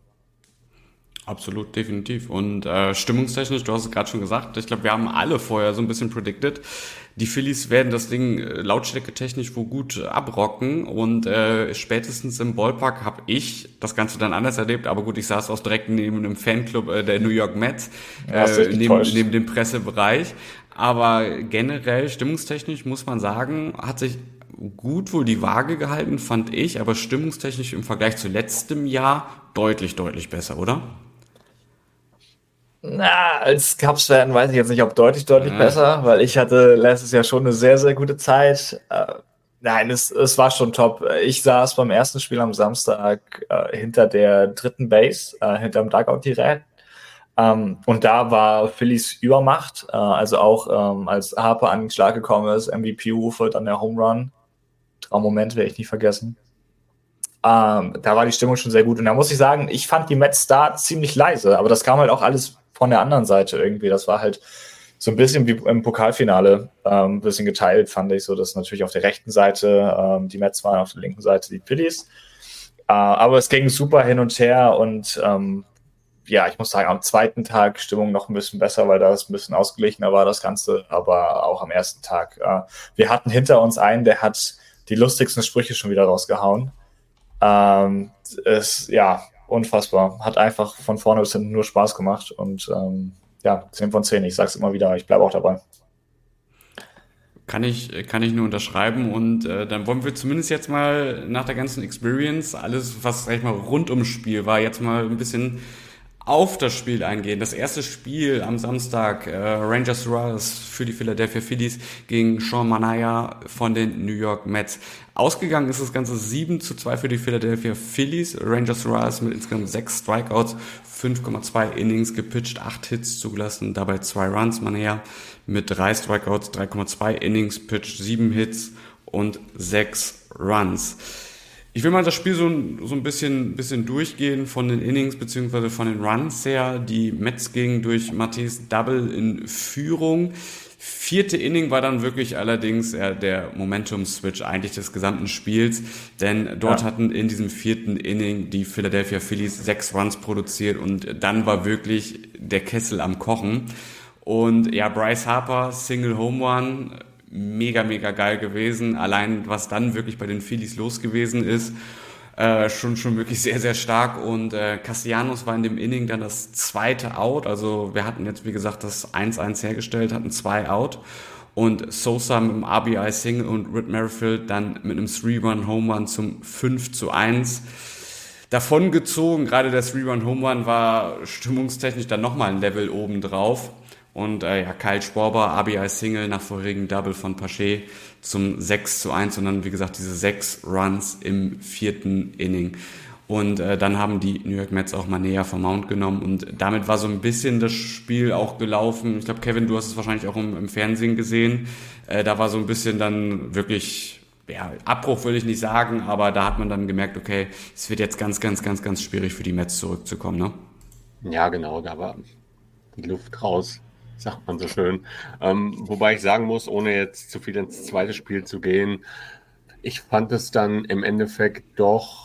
Absolut, definitiv. Und äh, stimmungstechnisch, du hast es gerade schon gesagt, ich glaube, wir haben alle vorher so ein bisschen predicted, die Phillies werden das Ding äh, lautstärke-technisch wohl gut äh, abrocken und äh, spätestens im Ballpark habe ich das Ganze dann anders erlebt, aber gut, ich saß auch direkt neben einem Fanclub äh, der New York Mets, Ja, äh, neben, neben dem Pressebereich, aber generell stimmungstechnisch muss man sagen, hat sich gut wohl die Waage gehalten, fand ich, aber stimmungstechnisch im Vergleich zu letztem Jahr deutlich, deutlich besser, oder? Na, als Cubs-Fan weiß ich jetzt nicht, ob deutlich, deutlich Ja. besser, weil ich hatte letztes Jahr schon eine sehr, sehr gute Zeit. Äh, Nein, es, es war schon top. Ich saß beim ersten Spiel am Samstag äh, hinter der dritten Base, äh, hinterm Dugout direkt. Ähm, und da war Phillies Übermacht. Äh, also auch ähm, als Harper an den Schlag gekommen ist, M V P-Rufe, dann der Home Run. Traummoment werde ich nicht vergessen. Ähm, da war die Stimmung schon sehr gut. Und da muss ich sagen, ich fand die Mets da ziemlich leise. Aber das kam halt auch alles von der anderen Seite irgendwie. Das war halt so ein bisschen wie im Pokalfinale, ähm, ein bisschen geteilt, fand ich so, dass natürlich auf der rechten Seite ähm, die Mets waren, auf der linken Seite die Phillies. Äh, aber es ging super hin und her und ähm, ja, ich muss sagen, am zweiten Tag Stimmung noch ein bisschen besser, weil da es ein bisschen ausgeglichener war, das Ganze, aber auch am ersten Tag. Äh, wir hatten hinter uns einen, der hat die lustigsten Sprüche schon wieder rausgehauen. Ähm, ist, ja, unfassbar. Hat einfach von vorne bis hinten nur Spaß gemacht und ähm, ja, zehn von zehn, ich sag's immer wieder, ich bleibe auch dabei. Kann ich, kann ich nur unterschreiben und äh, dann wollen wir zumindest jetzt mal nach der ganzen Experience, alles, was, sag ich mal, rund ums Spiel war, jetzt mal ein bisschen auf das Spiel eingehen. Das erste Spiel am Samstag, äh, Rangers Royals für die Philadelphia Phillies gegen Sean Manaea von den New York Mets. Ausgegangen ist das Ganze sieben zu zwei für die Philadelphia Phillies. Rangers Royals mit insgesamt sechs Strikeouts, fünf Komma zwei Innings gepitcht, acht Hits zugelassen, dabei zwei Runs. Manaea mit drei Strikeouts, drei Komma zwei Innings pitched, sieben Hits und sechs Runs. Ich will mal das Spiel so, so ein bisschen, bisschen durchgehen von den Innings beziehungsweise von den Runs her. Die Mets gingen durch Matisse Double in Führung. Vierte Inning war dann wirklich allerdings äh, der Momentum-Switch eigentlich des gesamten Spiels, denn dort ja. hatten in diesem vierten Inning die Philadelphia Phillies sechs Runs produziert und dann war wirklich der Kessel am Kochen. Und ja, Bryce Harper, Single Home Run, mega, mega geil gewesen. Allein, was dann wirklich bei den Phillies los gewesen ist, äh, schon schon wirklich sehr, sehr stark. Und äh, Castellanos war in dem Inning dann das zweite Out. Also wir hatten jetzt, wie gesagt, das eins eins hergestellt, hatten zwei Out. Und Sosa mit dem R B I-Single und Whit Merrifield dann mit einem Three-Run-Home-Run zum fünf zu eins. Davon gezogen, gerade der Three-Run-Home-Run war stimmungstechnisch dann nochmal ein Level oben drauf. Und äh, ja, Kyle Schwarber, R B I-Single nach vorherigen Double von Pache zum sechs zu eins und dann, wie gesagt, diese sechs Runs im vierten Inning. Und äh, dann haben die New York Mets auch Manaea vom Mount genommen und damit war so ein bisschen das Spiel auch gelaufen. Ich glaube, Kevin, du hast es wahrscheinlich auch im, im Fernsehen gesehen. Äh, da war so ein bisschen dann wirklich, ja, Abbruch will ich nicht sagen, aber da hat man dann gemerkt, okay, es wird jetzt ganz, ganz, ganz, ganz schwierig für die Mets zurückzukommen, ne? Ja, genau, da war die Luft raus, sagt man so schön. Ähm, wobei ich sagen muss, ohne jetzt zu viel ins zweite Spiel zu gehen, ich fand es dann im Endeffekt doch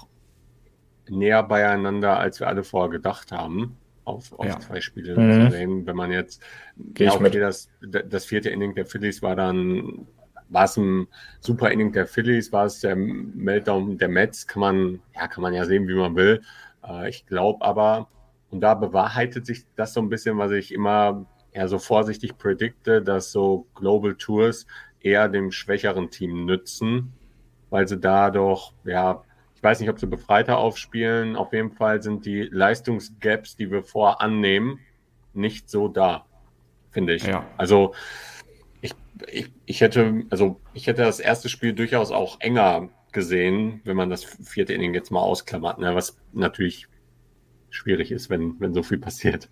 näher beieinander, als wir alle vorher gedacht haben, auf, auf ja. zwei Spiele mhm. zu sehen. Wenn man jetzt, ja, okay, das, das vierte Inning der Phillies war dann, war es ein super Inning der Phillies, war es der Meltdown der Mets, kann man, ja, kann man ja sehen, wie man will. Äh, ich glaube aber, und da bewahrheitet sich das so ein bisschen, was ich immer ja so vorsichtig predikte, dass so Global Tours eher dem schwächeren Team nützen, weil sie da doch, ja, ich weiß nicht, ob sie befreiter aufspielen, auf jeden Fall sind die Leistungsgaps, die wir vorher annehmen, nicht so da, finde ich. Ja. Also ich, ich, ich hätte, also ich hätte das erste Spiel durchaus auch enger gesehen, wenn man das vierte Inning jetzt mal ausklammert, ne, was natürlich schwierig ist, wenn, wenn so viel passiert.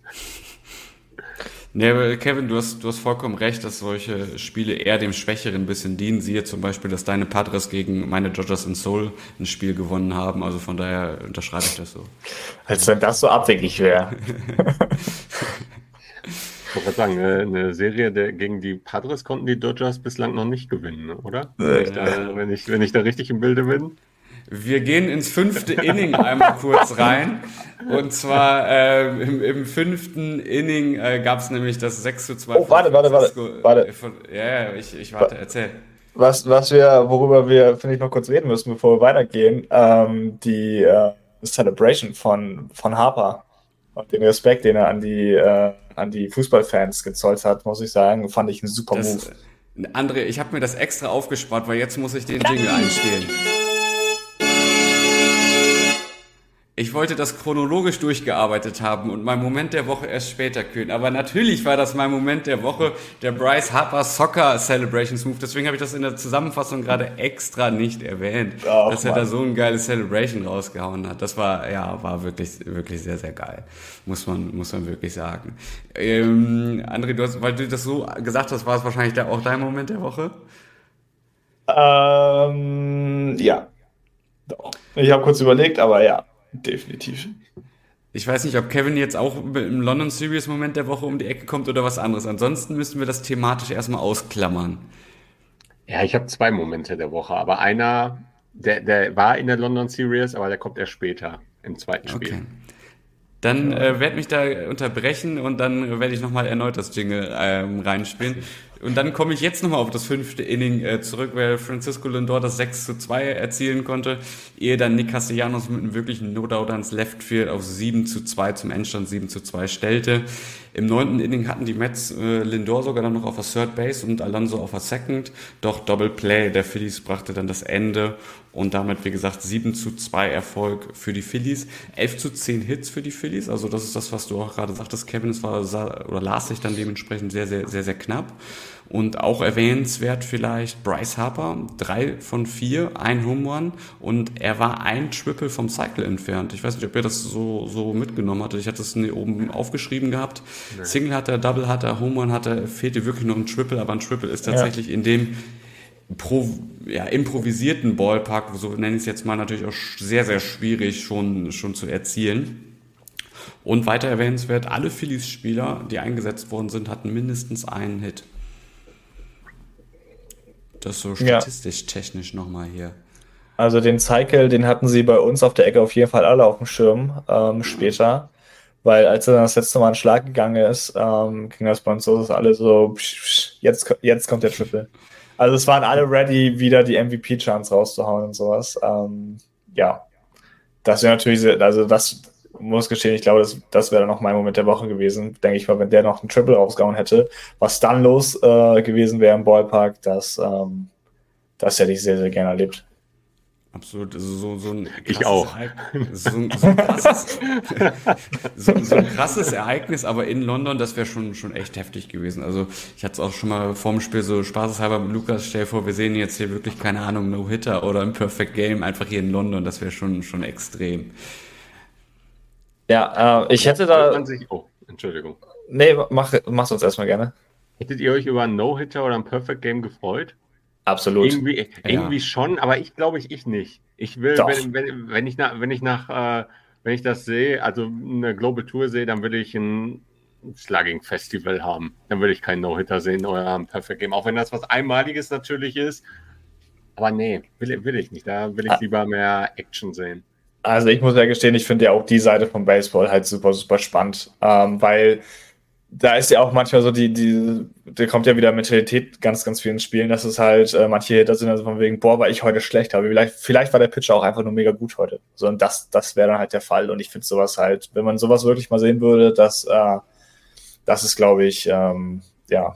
Nee, Kevin, du hast, du hast vollkommen recht, dass solche Spiele eher dem Schwächeren ein bisschen dienen. Siehe zum Beispiel, dass deine Padres gegen meine Dodgers in Seoul ein Spiel gewonnen haben. Also von daher unterschreibe ich das so. Als wenn das so abwegig wäre. Ich wollte sagen, eine Serie der, gegen die Padres konnten die Dodgers bislang noch nicht gewinnen, oder? Wenn ich da, wenn ich, wenn ich da richtig im Bilde bin. Wir gehen ins fünfte Inning einmal kurz rein. Und zwar äh, im, im fünften Inning äh, gab es nämlich das sechs zu zwei. Oh, warte, warte, warte. warte. Ja, ja, ich, ich warte, erzähl. Was, was wir, worüber wir, finde ich, noch kurz reden müssen, bevor wir weitergehen, ähm, die äh, Celebration von, von Harper und den Respekt, den er an die, äh, an die Fußballfans gezollt hat, muss ich sagen, fand ich einen super das, Move. André, ich habe mir das extra aufgespart, weil jetzt muss ich den Jingle einspielen. Ich wollte das chronologisch durchgearbeitet haben und mein Moment der Woche erst später kühlen. Aber natürlich war das mein Moment der Woche, der Bryce Harper Soccer Celebrations Move. Deswegen habe ich das in der Zusammenfassung gerade extra nicht erwähnt, Ach, dass er Mann. da so ein geiles Celebration rausgehauen hat. Das war, ja, war wirklich, wirklich sehr, sehr geil. Muss man, muss man wirklich sagen. Ähm, André, du hast, weil du das so gesagt hast, war es wahrscheinlich der, auch dein Moment der Woche? Ähm, ja. Doch. Ich habe kurz überlegt, aber ja. Definitiv. Ich weiß nicht, ob Kevin jetzt auch im London Series Moment der Woche um die Ecke kommt oder was anderes. Ansonsten müssten wir das thematisch erstmal ausklammern. Ja, ich habe zwei Momente der Woche, aber einer, der, der war in der London Series, aber der kommt erst später im zweiten Spiel. Okay. Dann äh, werde mich da unterbrechen und dann werde ich nochmal erneut das Jingle ähm, reinspielen. Und dann komme ich jetzt nochmal auf das fünfte Inning äh, zurück, weil Francisco Lindor das sechs zu zwei erzielen konnte, ehe dann Nick Castellanos mit einem wirklichen No-Doubter ins Left Field auf sieben zu zwei zum Endstand sieben zu zwei stellte. Im neunten Inning hatten die Mets äh, Lindor sogar dann noch auf der Third Base und Alonso auf der Second. Doch Double Play der Phillies brachte dann das Ende und damit, wie gesagt, sieben zu zwei Erfolg für die Phillies. elf zu zehn Hits für die Phillies, also das ist das, was du auch gerade sagtest, Kevin. Es war, oder las sich dann dementsprechend sehr, sehr, sehr, sehr knapp. Und auch erwähnenswert vielleicht Bryce Harper, drei von vier, ein Home Run und er war ein Triple vom Cycle entfernt. Ich weiß nicht, ob ihr das so, so mitgenommen hattet. Ich hatte es oben aufgeschrieben gehabt. Nee. Single hat er, Double hat er, Home Run hat er, fehlte wirklich noch ein Triple, aber ein Triple ist tatsächlich ja. in dem Pro, ja, improvisierten Ballpark, so nenne ich es jetzt mal, natürlich auch sehr, sehr schwierig schon, schon zu erzielen. Und weiter erwähnenswert, alle Phillies-Spieler, die eingesetzt worden sind, hatten mindestens einen Hit. Das so statistisch ja. technisch nochmal hier. Also den Cycle, den hatten sie bei uns auf der Ecke auf jeden Fall alle auf dem Schirm ähm, später. Weil als er dann das letzte Mal in Schlag gegangen ist, ähm, ging das bei uns so, dass alle so, psch, psch, jetzt, jetzt kommt der Triple. Also es waren alle ready, wieder die M V P-Chance rauszuhauen und sowas. Ähm, ja, das wäre natürlich, sehr, also das muss gestehen, ich glaube, das, das wäre dann noch mein Moment der Woche gewesen, denke ich mal, wenn der noch einen Triple rausgehauen hätte. Was dann los äh, gewesen wäre im Ballpark, das, ähm, das hätte ich sehr, sehr gerne erlebt. Absolut, also so, so ein ich auch. Ereignis, so, ein, so, ein krasses, so, so ein krasses Ereignis, aber in London, das wäre schon, schon echt heftig gewesen. Also ich hatte es auch schon mal vorm Spiel so spaßeshalber mit Lukas, stell dir vor, wir sehen jetzt hier wirklich, keine Ahnung, No-Hitter oder ein Perfect Game, einfach hier in London, das wäre schon, schon extrem. Ja, äh, ich hätte da... Man sich, oh, Entschuldigung. Nee, mach, mach's uns erstmal gerne. Hättet ihr euch über einen No-Hitter oder ein Perfect Game gefreut? Absolut. Irgendwie, ja. irgendwie schon, aber ich glaube ich, ich nicht. Ich will, wenn, wenn, wenn ich nach, wenn ich nach, äh, wenn ich das sehe, also eine Global Tour sehe, dann würde ich ein Slugging Festival haben. Dann würde ich keinen No-Hitter sehen oder ein Perfect Game. Auch wenn das was Einmaliges natürlich ist. Aber nee, will, will ich nicht. Da will ich lieber mehr Action sehen. Also ich muss ja gestehen, ich finde ja auch die Seite vom Baseball halt super, super spannend, ähm, weil da ist ja auch manchmal so die, die, da kommt ja wieder Mentalität ganz, ganz vielen Spielen, dass es halt, äh, manche Hitter sind also von wegen, boah, war ich heute schlecht, aber vielleicht, vielleicht war der Pitcher auch einfach nur mega gut heute. So, und das, das wäre dann halt der Fall. Und ich finde sowas halt, wenn man sowas wirklich mal sehen würde, dass, äh, das ist, glaube ich, ähm, ja.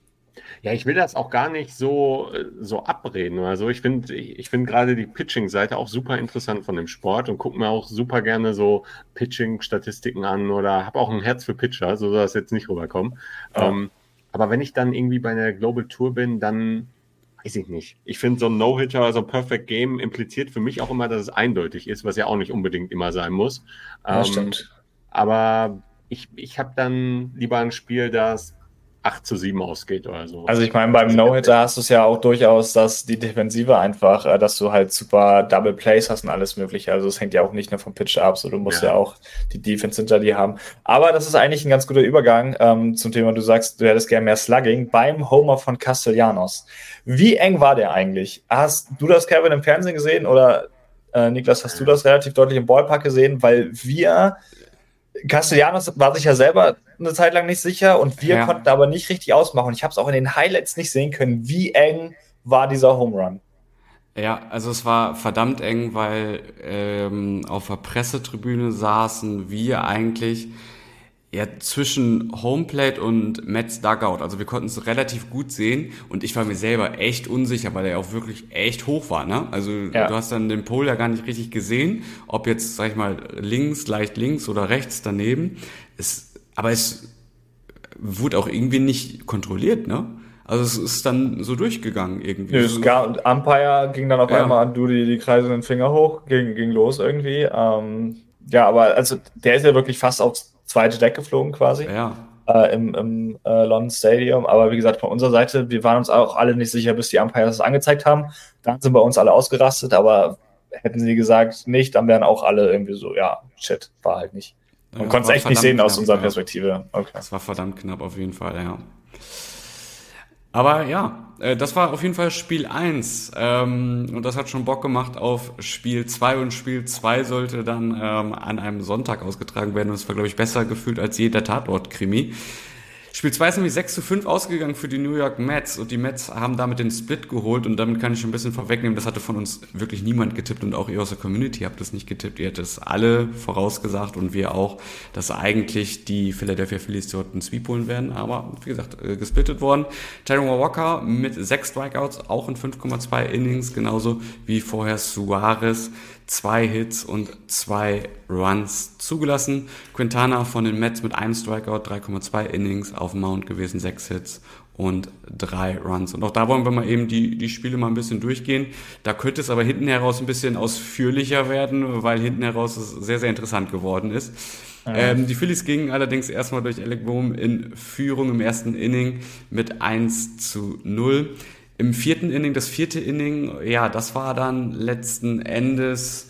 Ja, ich will das auch gar nicht so, so abreden. Also ich finde ich finde gerade die Pitching-Seite auch super interessant von dem Sport und gucke mir auch super gerne so Pitching-Statistiken an oder habe auch ein Herz für Pitcher, so soll das jetzt nicht rüberkommen. Ja. Ähm, aber wenn ich dann irgendwie bei einer Global Tour bin, dann weiß ich nicht. Ich finde so ein No-Hitter, also ein Perfect Game impliziert für mich auch immer, dass es eindeutig ist, was ja auch nicht unbedingt immer sein muss. Ja, ähm, stimmt. Aber ich, ich habe dann lieber ein Spiel, das acht zu sieben ausgeht oder so. Also ich meine, beim No-Hitter hast du es ja auch durchaus, dass die Defensive einfach, äh, dass du halt super Double Plays hast und alles mögliche. Also es hängt ja auch nicht nur vom Pitcher ab, so du musst ja, ja auch die Defense hinter dir haben. Aber das ist eigentlich ein ganz guter Übergang ähm, zum Thema, du sagst, du hättest gerne mehr Slugging beim Homer von Castellanos. Wie eng war der eigentlich? Hast du das, Kevin, im Fernsehen gesehen oder äh, Niklas, hast du das relativ deutlich im Ballpark gesehen? Weil wir Castellanos war sich ja selber eine Zeit lang nicht sicher und wir ja. konnten aber nicht richtig ausmachen. Und ich habe es auch in den Highlights nicht sehen können, wie eng war dieser Home Run. Ja, also es war verdammt eng, weil ähm, auf der Pressetribüne saßen wir eigentlich Ja, zwischen Homeplate und Matt's Dugout. Also wir konnten es relativ gut sehen und ich war mir selber echt unsicher, weil er auch wirklich echt hoch war, ne? Also Ja. du hast dann den Pole ja gar nicht richtig gesehen, ob jetzt, sag ich mal, links, leicht links oder rechts daneben. Es, aber es wurde auch irgendwie nicht kontrolliert, ne? Also es ist dann so durchgegangen irgendwie. Es gab, Umpire ging dann auf Ja. einmal an, du die, die kreisenden Finger hoch, ging, ging los irgendwie. Ähm, ja, aber also der ist ja wirklich fast aufs zweite Deck geflogen quasi. Ja. Äh, im, im äh, London Stadium. Aber wie gesagt, von unserer Seite, wir waren uns auch alle nicht sicher, bis die Umpires es angezeigt haben. Dann sind bei uns alle ausgerastet, aber hätten sie gesagt nicht, dann wären auch alle irgendwie so, ja, shit, war halt nicht. Man Ja, konnte es war echt nicht verdammt sehen aus knapp, unserer ja. Perspektive. Okay. Das war verdammt knapp auf jeden Fall, ja. Aber ja, äh, das war auf jeden Fall Spiel eins. Ähm, und das hat schon Bock gemacht auf Spiel zwei. Und Spiel zwei sollte dann ähm, an einem Sonntag ausgetragen werden. Und es war, glaube ich, besser gefühlt als jeder Tatort-Krimi. Spiel zwei ist nämlich sechs zu fünf ausgegangen für die New York Mets und die Mets haben damit den Split geholt und damit kann ich schon ein bisschen vorwegnehmen, das hatte von uns wirklich niemand getippt und auch ihr aus der Community habt es nicht getippt, ihr hättet es alle vorausgesagt und wir auch, dass eigentlich die Philadelphia Phillies dort einen Sweep holen werden, aber wie gesagt, gesplittet worden. Taijuan Walker mit sechs Strikeouts, auch in fünf Komma zwei Innings, genauso wie vorher Suarez, zwei Hits und zwei Runs zugelassen. Quintana von den Mets mit einem Strikeout, drei Komma zwei Innings auf dem Mount gewesen, sechs Hits und drei Runs. Und auch da wollen wir mal eben die, die Spiele mal ein bisschen durchgehen. Da könnte es aber hinten heraus ein bisschen ausführlicher werden, weil hinten heraus es sehr, sehr interessant geworden ist. Ja. Ähm, die Phillies gingen allerdings erstmal durch Alec Bohm in Führung im ersten Inning mit eins zu null. Im vierten Inning, das vierte Inning, ja, das war dann letzten Endes,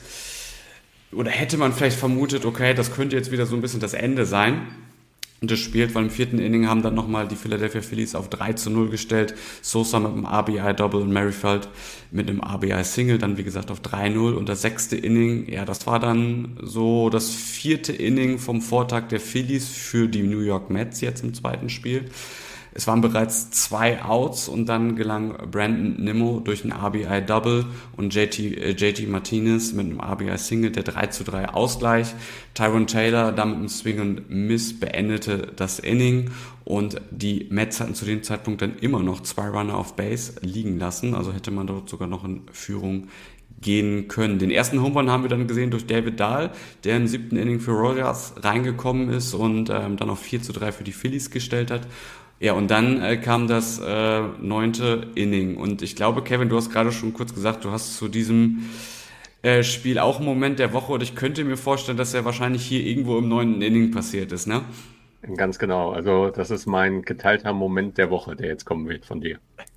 oder hätte man vielleicht vermutet, okay, das könnte jetzt wieder so ein bisschen das Ende sein des Spiels, weil im vierten Inning haben dann nochmal die Philadelphia Phillies auf drei zu null gestellt, Sosa mit einem R B I-Double und Merrifield mit einem R B I-Single, dann wie gesagt auf drei null und das sechste Inning, ja, das war dann so das vierte Inning vom Vortag der Phillies für die New York Mets jetzt im zweiten Spiel. Es waren bereits zwei Outs und dann gelang Brandon Nimmo durch ein R B I-Double und J T, äh, J T Martinez mit einem R B I-Single der drei zu drei Ausgleich. Tyrone Taylor dann mit einem Swing und Miss beendete das Inning und die Mets hatten zu dem Zeitpunkt dann immer noch zwei Runner auf Base liegen lassen, also hätte man dort sogar noch in Führung gehen können. Den ersten Home Run haben wir dann gesehen durch David Dahl, der im siebten Inning für Royals reingekommen ist und ähm, dann auf vier zu drei für die Phillies gestellt hat. Ja, und dann äh, kam das äh, neunte Inning. Und ich glaube, Kevin, du hast gerade schon kurz gesagt, du hast zu diesem äh, Spiel auch einen Moment der Woche. Und ich könnte mir vorstellen, dass er wahrscheinlich hier irgendwo im neunten Inning passiert ist, ne? Ganz genau. Also das ist mein geteilter Moment der Woche, der jetzt kommen wird von dir.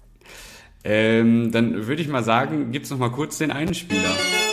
Ähm, dann würde ich mal sagen, gibt's noch mal kurz den einen Spieler.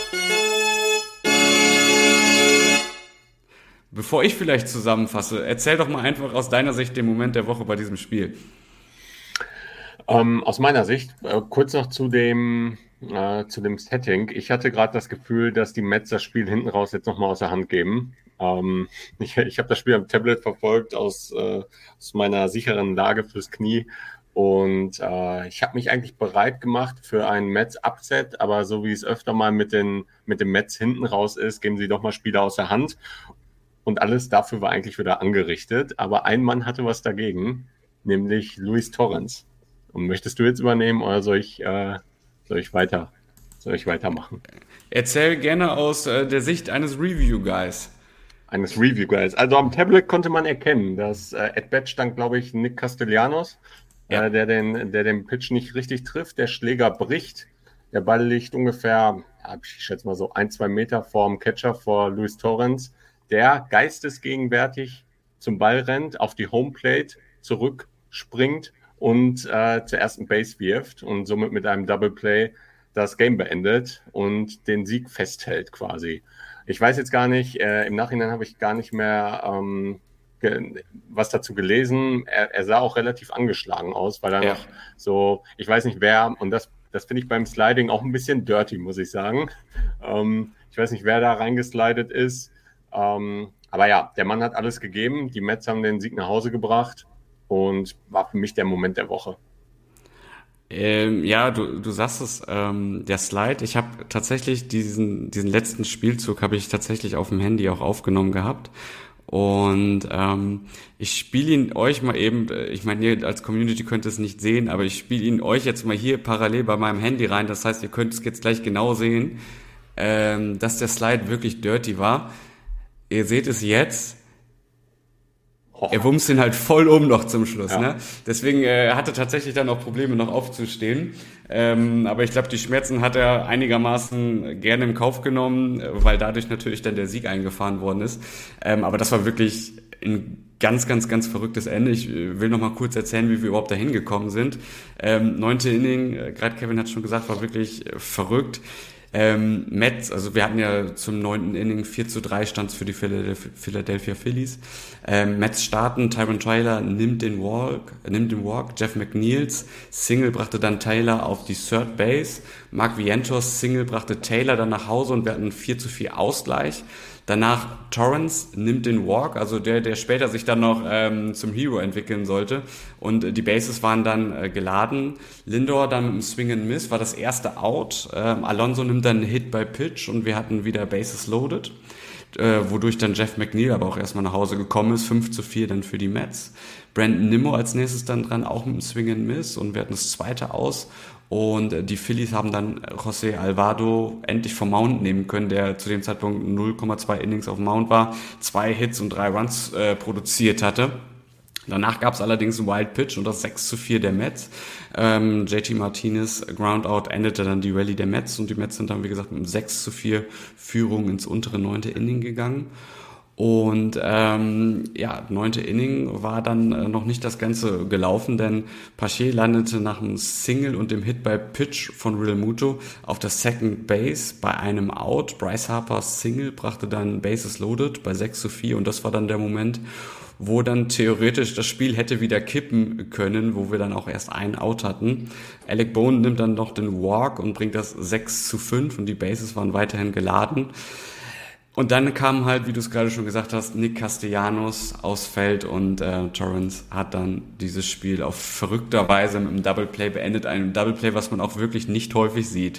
Bevor ich vielleicht zusammenfasse, erzähl doch mal einfach aus deiner Sicht den Moment der Woche bei diesem Spiel. Ähm, aus meiner Sicht, äh, kurz noch zu dem, äh, zu dem Setting. Ich hatte gerade das Gefühl, dass die Mets das Spiel hinten raus jetzt nochmal aus der Hand geben. Ähm, ich ich habe das Spiel am Tablet verfolgt aus, äh, aus meiner sicheren Lage fürs Knie. Und äh, ich habe mich eigentlich bereit gemacht für einen Mets-Upset, aber so wie es öfter mal mit den, mit den Mets hinten raus ist, geben sie doch mal Spiele aus der Hand. Und alles dafür war eigentlich wieder angerichtet. Aber ein Mann hatte was dagegen, nämlich Luis Torrens. Und möchtest du jetzt übernehmen oder soll ich, äh, soll ich weiter, soll ich weitermachen? Erzähl gerne aus äh, der Sicht eines Review-Guys. Eines Review-Guys. Also am Tablet konnte man erkennen, dass äh, at bat stand, glaube ich, Nick Castellanos, ja. äh, der, den, der den Pitch nicht richtig trifft. Der Schläger bricht. Der Ball liegt ungefähr, ja, ich schätze mal so ein, zwei Meter vorm Catcher, vor Luis Torrens, der geistesgegenwärtig zum Ball rennt, auf die Homeplate zurückspringt und äh, zur ersten Base wirft und somit mit einem Double Play das Game beendet und den Sieg festhält quasi. Ich weiß jetzt gar nicht, äh, im Nachhinein habe ich gar nicht mehr ähm, ge- was dazu gelesen. Er, er sah auch relativ angeschlagen aus, weil er Ja. noch so, ich weiß nicht wer, und das, das finde ich beim Sliding auch ein bisschen dirty, muss ich sagen. Ähm, ich weiß nicht, wer da reingeslidet ist. Ähm, aber ja, der Mann hat alles gegeben. Die Mets haben den Sieg nach Hause gebracht und war für mich der Moment der Woche. Ähm, ja, du, du sagst es, ähm, der Slide. Ich habe tatsächlich diesen, diesen letzten Spielzug habe ich tatsächlich auf dem Handy auch aufgenommen gehabt. Und ähm, ich spiele ihn euch mal eben, ich meine, ihr als Community könnt es nicht sehen, aber ich spiele ihn euch jetzt mal hier parallel bei meinem Handy rein. Das heißt, ihr könnt es jetzt gleich genau sehen, ähm, dass der Slide wirklich dirty war. Ihr seht es jetzt. Er wumst ihn halt voll um noch zum Schluss, ja. ne? Deswegen äh, er hatte tatsächlich dann auch Probleme, noch aufzustehen. Ähm, aber ich glaube, die Schmerzen hat er einigermaßen gerne im Kauf genommen, weil dadurch natürlich dann der Sieg eingefahren worden ist. Ähm, aber das war wirklich ein ganz, ganz, ganz verrücktes Ende. Ich will noch mal kurz erzählen, wie wir überhaupt dahin gekommen sind. Ähm, neunte Inning, äh, gerade Kevin hat schon gesagt, war wirklich äh, verrückt. Ähm, Mets, also wir hatten ja zum neunten Inning vier zu drei stand's für die Philadelphia Phillies. Ähm, Mets starten, Tyron Tyler nimmt den Walk, nimmt den Walk, Jeff McNeils Single brachte dann Taylor auf die Third Base, Mark Vientos Single brachte Taylor dann nach Hause und wir hatten vier zu vier Ausgleich. Danach Torrance nimmt den Walk, also der, der später sich dann noch ähm, zum Hero entwickeln sollte. Und äh, die Bases waren dann äh, geladen. Lindor dann mit dem Swing and Miss war das erste Out. Ähm, Alonso nimmt dann einen Hit by Pitch und wir hatten wieder Bases loaded. Äh, wodurch dann Jeff McNeil aber auch erstmal nach Hause gekommen ist. fünf zu vier dann für die Mets. Brandon Nimmo als nächstes dann dran, auch mit dem Swing and Miss. Und wir hatten das zweite aus. Und die Phillies haben dann José Alvarado endlich vom Mound nehmen können, der zu dem Zeitpunkt null Komma zwei Innings auf dem Mound war, zwei Hits und drei Runs äh, produziert hatte. Danach gab es allerdings einen Wild Pitch und das sechs zu vier der Mets. Ähm, J T Martinez Groundout endete dann die Rallye der Mets und die Mets sind dann, wie gesagt, mit einem sechs zu vier Führung ins untere neunte Inning gegangen. Und ähm, ja, neunte Inning war dann äh, noch nicht das Ganze gelaufen, denn Pache landete nach einem Single und dem Hit by Pitch von Real Muto auf der Second Base bei einem Out. Bryce Harpers Single brachte dann Bases loaded bei sechs zu vier und das war dann der Moment, wo dann theoretisch das Spiel hätte wieder kippen können, wo wir dann auch erst einen Out hatten. Alec Bohm nimmt dann noch den Walk und bringt das sechs zu fünf und die Bases waren weiterhin geladen. Und dann kam halt, wie du es gerade schon gesagt hast, Nick Castellanos aufs Feld und äh, Torrance hat dann dieses Spiel auf verrückter Weise mit einem Double Play beendet. Einem Double Play, was man auch wirklich nicht häufig sieht.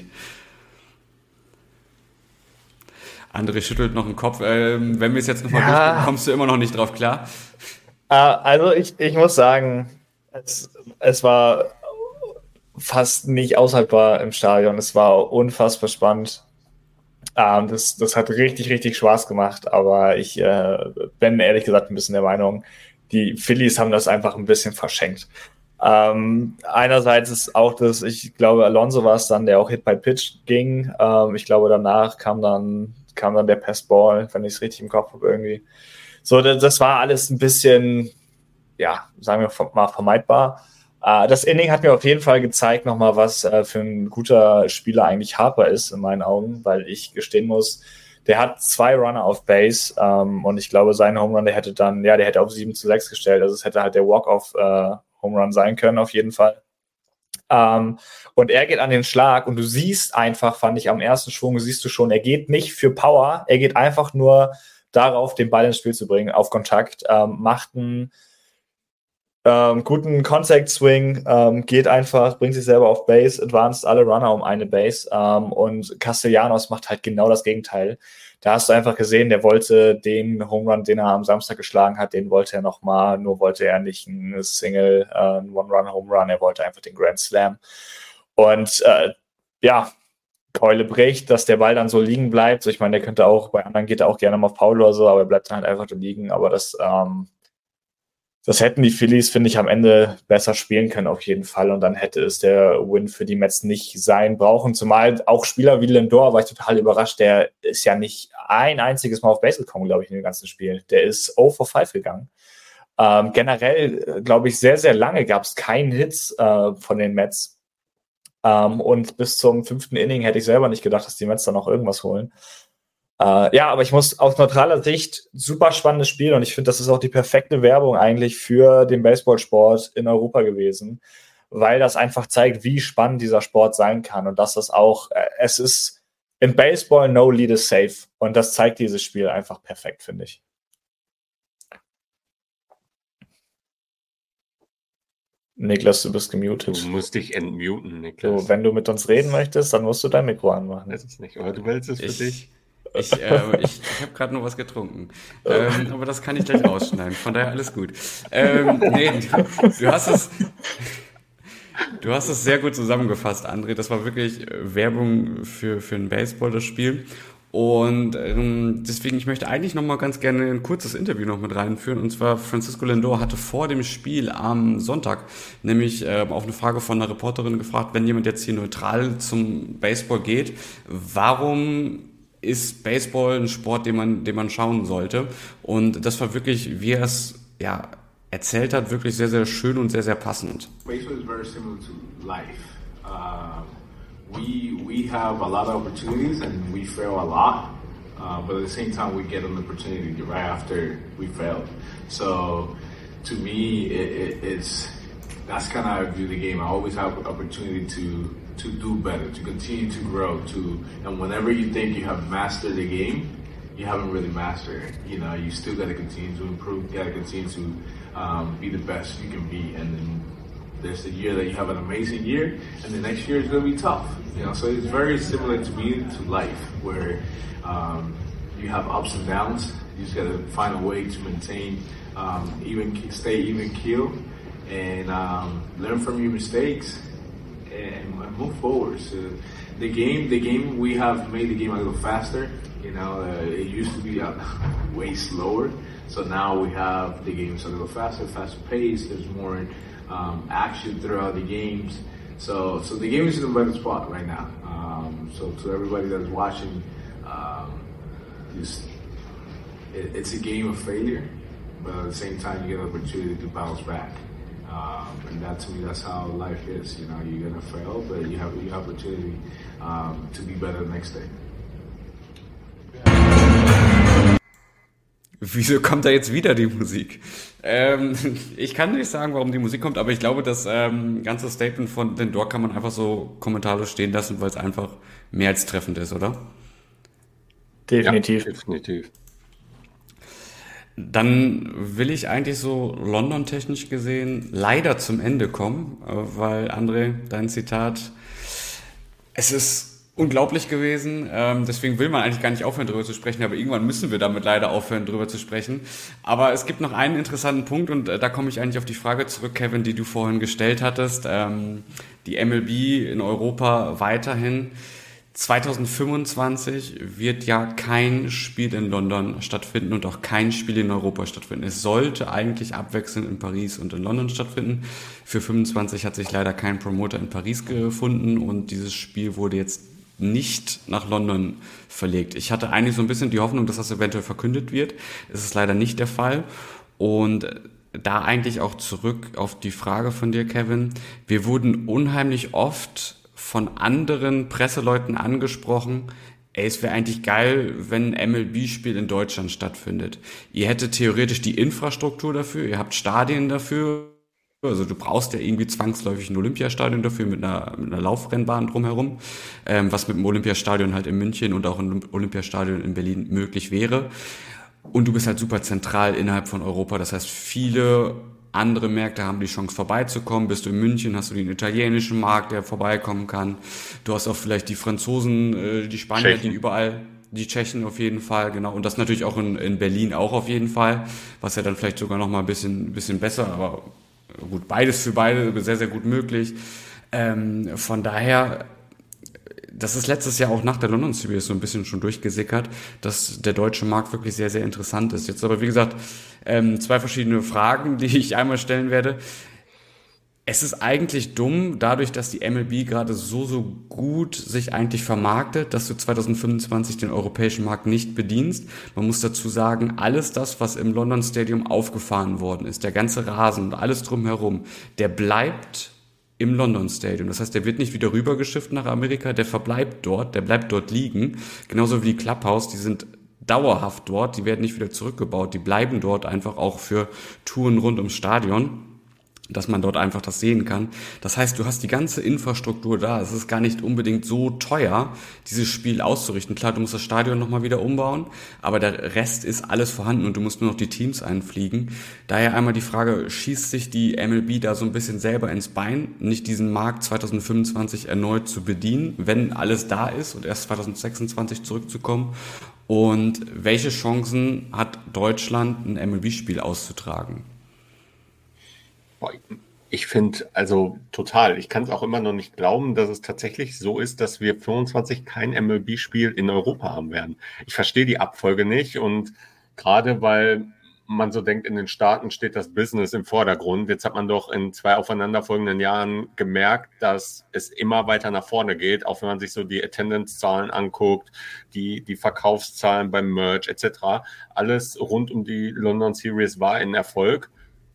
André schüttelt noch den Kopf. Ähm, wenn wir es jetzt nochmal ja. durchgucken, kommst du immer noch nicht drauf klar? Äh, also ich, ich muss sagen, es, es war fast nicht aushaltbar im Stadion. Es war unfassbar spannend. Um, das, das hat richtig, richtig Spaß gemacht, aber ich äh, bin ehrlich gesagt ein bisschen der Meinung, die Phillies haben das einfach ein bisschen verschenkt. Um, einerseits ist auch das, ich glaube, Alonso war es dann, der auch Hit by Pitch ging. Um, ich glaube, danach kam dann, kam dann der Passball, wenn ich es richtig im Kopf habe irgendwie. So, das, das war alles ein bisschen, ja, sagen wir mal vermeidbar. Uh, das Inning hat mir auf jeden Fall gezeigt nochmal, was uh, für ein guter Spieler eigentlich Harper ist, in meinen Augen, weil ich gestehen muss, der hat zwei Runner auf Base um, und ich glaube, sein Home Run, der hätte dann, ja, der hätte auf sieben zu sechs gestellt, also es hätte halt der Walk-Off uh, Home Run sein können, auf jeden Fall. Um, und er geht an den Schlag und du siehst einfach, fand ich am ersten Schwung, siehst du schon, er geht nicht für Power, er geht einfach nur darauf, den Ball ins Spiel zu bringen, auf Kontakt, um, macht einen Ähm, guten Contact Swing, ähm, geht einfach, bringt sich selber auf Base, advanced alle Runner um eine Base ähm, und Castellanos macht halt genau das Gegenteil. Da hast du einfach gesehen, der wollte den Home Run, den er am Samstag geschlagen hat, den wollte er nochmal, nur wollte er nicht einen Single, äh, einen One-Run-Home Run, er wollte einfach den Grand Slam. Und äh, ja, Keule bricht, dass der Ball dann so liegen bleibt. So, ich meine, der könnte auch, bei anderen geht er auch gerne mal auf Foul oder so, aber er bleibt dann halt einfach so liegen, aber das ähm, Das hätten die Phillies, finde ich, am Ende besser spielen können auf jeden Fall. Und dann hätte es der Win für die Mets nicht sein brauchen. Zumal auch Spieler wie Lindor, war ich total überrascht, der ist ja nicht ein einziges Mal auf Base gekommen, glaube ich, in dem ganzen Spiel. Der ist null for five gegangen. Ähm, generell, glaube ich, sehr, sehr lange gab es keinen Hits äh, von den Mets. Ähm, und bis zum fünften Inning hätte ich selber nicht gedacht, dass die Mets da noch irgendwas holen. Uh, ja, aber ich muss aus neutraler Sicht, super spannendes Spiel und ich finde, das ist auch die perfekte Werbung eigentlich für den Baseballsport in Europa gewesen, weil das einfach zeigt, wie spannend dieser Sport sein kann und dass das auch, äh, es ist im Baseball no lead is safe und das zeigt dieses Spiel einfach perfekt, finde ich. Niklas, du bist gemutet. Du musst dich entmuten, Niklas. So, wenn du mit uns reden möchtest, dann musst du dein Mikro anmachen. Das ist nicht, aber du willst es für ich, dich. Ich, äh, ich, ich habe gerade nur was getrunken. Ähm, aber das kann ich gleich rausschneiden. Von daher alles gut. Ähm, nee, du hast es... Du hast es sehr gut zusammengefasst, André. Das war wirklich Werbung für, für ein Baseball, das Spiel. Und ähm, deswegen, ich möchte eigentlich noch mal ganz gerne ein kurzes Interview noch mit reinführen. Und zwar Francisco Lindor hatte vor dem Spiel am Sonntag nämlich äh, auf eine Frage von einer Reporterin gefragt, wenn jemand jetzt hier neutral zum Baseball geht, warum ist Baseball ein Sport, den man, den man schauen sollte? Und das war wirklich, wie er es ja erzählt hat, wirklich sehr, sehr schön und sehr, sehr passend. Baseball is very similar to life. Uh, we we have a lot of opportunities and we fail a lot, uh, but at the same time we get an opportunity right after we failed. So to me, it, it, it's that's kind of how I view the game. I always have an opportunity to to do better, to continue to grow, to and whenever you think you have mastered the game, you haven't really mastered it. You know, you still got to continue to improve. You got to continue to um, be the best you can be, and then there's the year that you have an amazing year, and the next year is going to be tough. You know, so it's very similar to me to life, where um, you have ups and downs. You just got to find a way to maintain, um, even stay even keel, and um, learn from your mistakes and, and move forward. So the game, the game, we have made the game a little faster. You know, uh, it used to be uh, way slower. So now we have the games a little faster, faster pace. There's more um, action throughout the games. So, so the game is in a better spot right now. Um, so to everybody that's watching, um, just, it, it's a game of failure, but at the same time you get an opportunity to bounce back. Um, and that to me, that's how life is. You know, you're gonna fail, but you have the opportunity um, to be better the next day. Wieso kommt da jetzt wieder die Musik? Ähm, ich kann nicht sagen, warum die Musik kommt, aber ich glaube, das ähm, ganze Statement von Lindor kann man einfach so kommentarlos stehen lassen, weil es einfach mehr als treffend ist, oder? Definitiv. Ja, definitiv. Dann will ich eigentlich so London-technisch gesehen leider zum Ende kommen, weil, André, dein Zitat, es ist unglaublich gewesen, ähm, deswegen will man eigentlich gar nicht aufhören, darüber zu sprechen, aber irgendwann müssen wir damit leider aufhören, darüber zu sprechen. Aber es gibt noch einen interessanten Punkt und äh, da komme ich eigentlich auf die Frage zurück, Kevin, die du vorhin gestellt hattest. Ähm, die M L B in Europa weiterhin. zwanzig fünfundzwanzig wird ja kein Spiel in London stattfinden und auch kein Spiel in Europa stattfinden. Es sollte eigentlich abwechselnd in Paris und in London stattfinden. Für fünfundzwanzig hat sich leider kein Promoter in Paris gefunden und dieses Spiel wurde jetzt nicht nach London verlegt. Ich hatte eigentlich so ein bisschen die Hoffnung, dass das eventuell verkündet wird. Es ist leider nicht der Fall. Und da eigentlich auch zurück auf die Frage von dir, Kevin. Wir wurden unheimlich oft von anderen Presseleuten angesprochen, ey, es wäre eigentlich geil, wenn ein M L B-Spiel in Deutschland stattfindet. Ihr hättet theoretisch die Infrastruktur dafür, ihr habt Stadien dafür, also du brauchst ja irgendwie zwangsläufig ein Olympiastadion dafür mit einer, mit einer Laufrennbahn drumherum, ähm, was mit dem Olympiastadion halt in München und auch im Olympiastadion in Berlin möglich wäre. Und du bist halt super zentral innerhalb von Europa, das heißt, viele andere Märkte haben die Chance vorbeizukommen. Bist du in München, hast du den italienischen Markt, der vorbeikommen kann. Du hast auch vielleicht die Franzosen, die Spanier, Tschechen. Die überall, die Tschechen auf jeden Fall, genau. Und das natürlich auch in, in Berlin auch auf jeden Fall, was ja dann vielleicht sogar noch mal ein bisschen, bisschen besser, aber gut, beides für beide sehr, sehr gut möglich. Ähm, von daher, das ist letztes Jahr auch nach der London Series so ein bisschen schon durchgesickert, dass der deutsche Markt wirklich sehr, sehr interessant ist. Jetzt aber, wie gesagt, ähm, zwei verschiedene Fragen, die ich einmal stellen werde. Es ist eigentlich dumm, dadurch, dass die M L B gerade so, so gut sich eigentlich vermarktet, dass du zwanzig fünfundzwanzig den europäischen Markt nicht bedienst. Man muss dazu sagen, alles das, was im London Stadium aufgefahren worden ist, der ganze Rasen und alles drumherum, der bleibt im London Stadium. Das heißt, der wird nicht wieder rübergeschifft nach Amerika, der verbleibt dort, der bleibt dort liegen. Genauso wie die Clubhouse, die sind dauerhaft dort, die werden nicht wieder zurückgebaut, die bleiben dort einfach auch für Touren rund ums Stadion. dass man dort einfach das sehen kann. Das heißt, du hast die ganze Infrastruktur da. Es ist gar nicht unbedingt so teuer, dieses Spiel auszurichten. Klar, du musst das Stadion nochmal wieder umbauen, aber der Rest ist alles vorhanden und du musst nur noch die Teams einfliegen. Daher einmal die Frage, schießt sich die M L B da so ein bisschen selber ins Bein, nicht diesen Markt zwanzig fünfundzwanzig erneut zu bedienen, wenn alles da ist und erst zwanzig sechsundzwanzig zurückzukommen? Und welche Chancen hat Deutschland, ein M L B-Spiel auszutragen? Ich finde, also total, ich kann es auch immer noch nicht glauben, dass es tatsächlich so ist, dass wir fünfundzwanzig kein M L B-Spiel in Europa haben werden. Ich verstehe die Abfolge nicht und gerade weil man so denkt, in den Staaten steht das Business im Vordergrund. Jetzt hat man doch in zwei aufeinanderfolgenden Jahren gemerkt, dass es immer weiter nach vorne geht, auch wenn man sich so die Attendance-Zahlen anguckt, die, die Verkaufszahlen beim Merch et cetera. Alles rund um die London Series war ein Erfolg.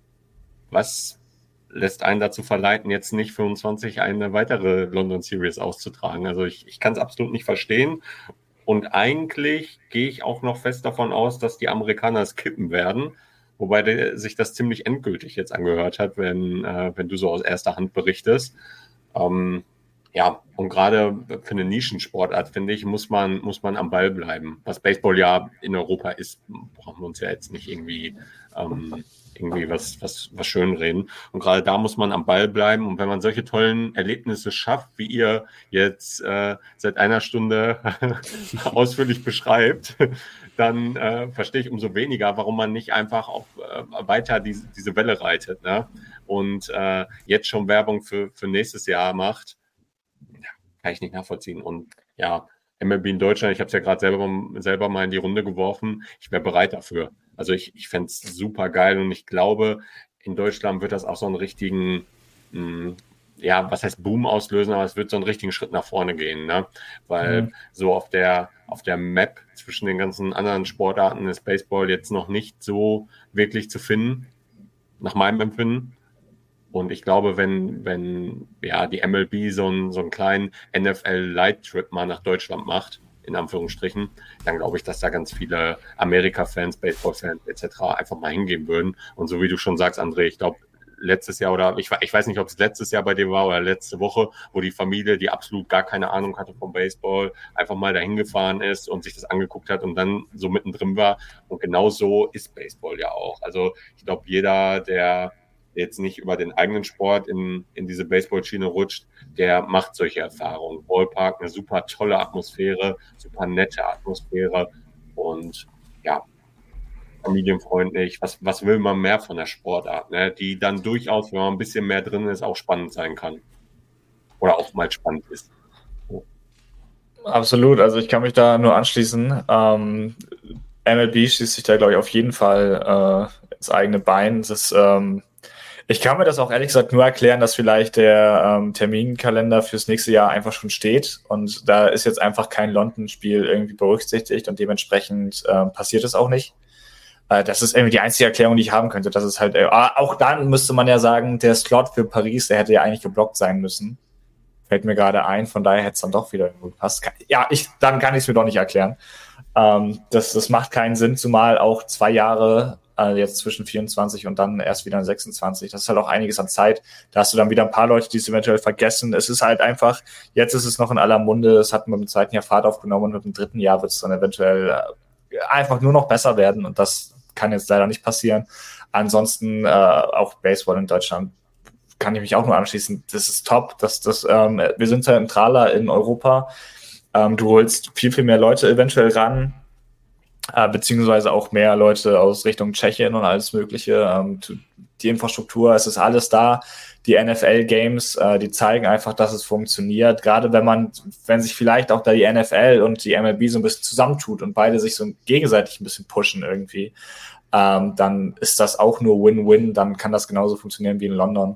Was lässt einen dazu verleiten, jetzt nicht fünfundzwanzig eine weitere London Series auszutragen? Also ich, ich kann es absolut nicht verstehen. Und eigentlich gehe ich auch noch fest davon aus, dass die Amerikaner es kippen werden, wobei der, sich das ziemlich endgültig jetzt angehört hat, wenn, äh, wenn du so aus erster Hand berichtest. Ähm, ja, und gerade für eine Nischensportart, finde ich, muss man, muss man am Ball bleiben. Was Baseball ja in Europa ist, brauchen wir uns ja jetzt nicht irgendwie... Ähm, irgendwie was, was, was schön reden. Und gerade da muss man am Ball bleiben. Und wenn man solche tollen Erlebnisse schafft, wie ihr jetzt äh, seit einer Stunde ausführlich beschreibt, dann äh, verstehe ich umso weniger, warum man nicht einfach auch äh, weiter diese, diese Welle reitet, ne? Und äh, jetzt schon Werbung für, für nächstes Jahr macht. Ja, kann ich nicht nachvollziehen. Und ja, M L B in Deutschland, ich habe es ja gerade selber, selber mal in die Runde geworfen, ich wäre bereit dafür. Also ich, ich fände es super geil und ich glaube, in Deutschland wird das auch so einen richtigen, mh, ja, was heißt Boom auslösen, aber es wird so einen richtigen Schritt nach vorne gehen, ne? Weil mhm. so auf der, auf der Map zwischen den ganzen anderen Sportarten ist Baseball jetzt noch nicht so wirklich zu finden, nach meinem Empfinden. Und ich glaube, wenn, wenn ja die M L B so einen, so einen kleinen N F L-Light-Trip mal nach Deutschland macht, in Anführungsstrichen, dann glaube ich, dass da ganz viele Amerika-Fans, Baseball-Fans et cetera einfach mal hingehen würden. Und so wie du schon sagst, André, ich glaube, letztes Jahr oder ich, ich weiß nicht, ob es letztes Jahr bei dir war oder letzte Woche, wo die Familie, die absolut gar keine Ahnung hatte vom Baseball, einfach mal dahin gefahren ist und sich das angeguckt hat und dann so mittendrin war. Und genau so ist Baseball ja auch. Also ich glaube, jeder, der jetzt nicht über den eigenen Sport in, in diese Baseball-Schiene rutscht, der macht solche Erfahrungen. Ballpark, eine super tolle Atmosphäre, super nette Atmosphäre und ja, familienfreundlich. Was, was will man mehr von der Sportart, ne? Die dann durchaus, wenn man ein bisschen mehr drin ist, auch spannend sein kann. Oder auch mal spannend ist. So. Absolut, also ich kann mich da nur anschließen. Ähm, M L B schießt sich da, glaube ich, auf jeden Fall äh, ins eigene Bein. Das ähm, Ich kann mir das auch ehrlich gesagt nur erklären, dass vielleicht der ähm, Terminkalender fürs nächste Jahr einfach schon steht und da ist jetzt einfach kein London-Spiel irgendwie berücksichtigt und dementsprechend äh, passiert es auch nicht. Äh, das ist irgendwie die einzige Erklärung, die ich haben könnte. Das ist halt, äh, auch dann müsste man ja sagen, der Slot für Paris, der hätte ja eigentlich geblockt sein müssen. Fällt mir gerade ein, von daher hätte es dann doch wieder irgendwo gepasst. Ja, ich, dann kann ich es mir doch nicht erklären. Ähm, das, das macht keinen Sinn, zumal auch zwei Jahre jetzt zwischen vierundzwanzig und dann erst wieder sechsundzwanzig. Das ist halt auch einiges an Zeit. Da hast du dann wieder ein paar Leute, die es eventuell vergessen. Es ist halt einfach, jetzt ist es noch in aller Munde. Es hat mit dem zweiten Jahr Fahrt aufgenommen und mit dem dritten Jahr wird es dann eventuell einfach nur noch besser werden. Und das kann jetzt leider nicht passieren. Ansonsten äh, auch Baseball in Deutschland kann ich mich auch nur anschließen. Das ist top. Das, das, ähm, wir sind zentraler in Europa. Ähm, du holst viel, viel mehr Leute eventuell ran. Äh, beziehungsweise auch mehr Leute aus Richtung Tschechien und alles Mögliche. Ähm, die Infrastruktur, es ist alles da. Die N F L-Games, äh, die zeigen einfach, dass es funktioniert. Gerade wenn man, wenn sich vielleicht auch da die N F L und die M L B so ein bisschen zusammentut und beide sich so gegenseitig ein bisschen pushen irgendwie, ähm, dann ist das auch nur Win-Win. Dann kann das genauso funktionieren wie in London.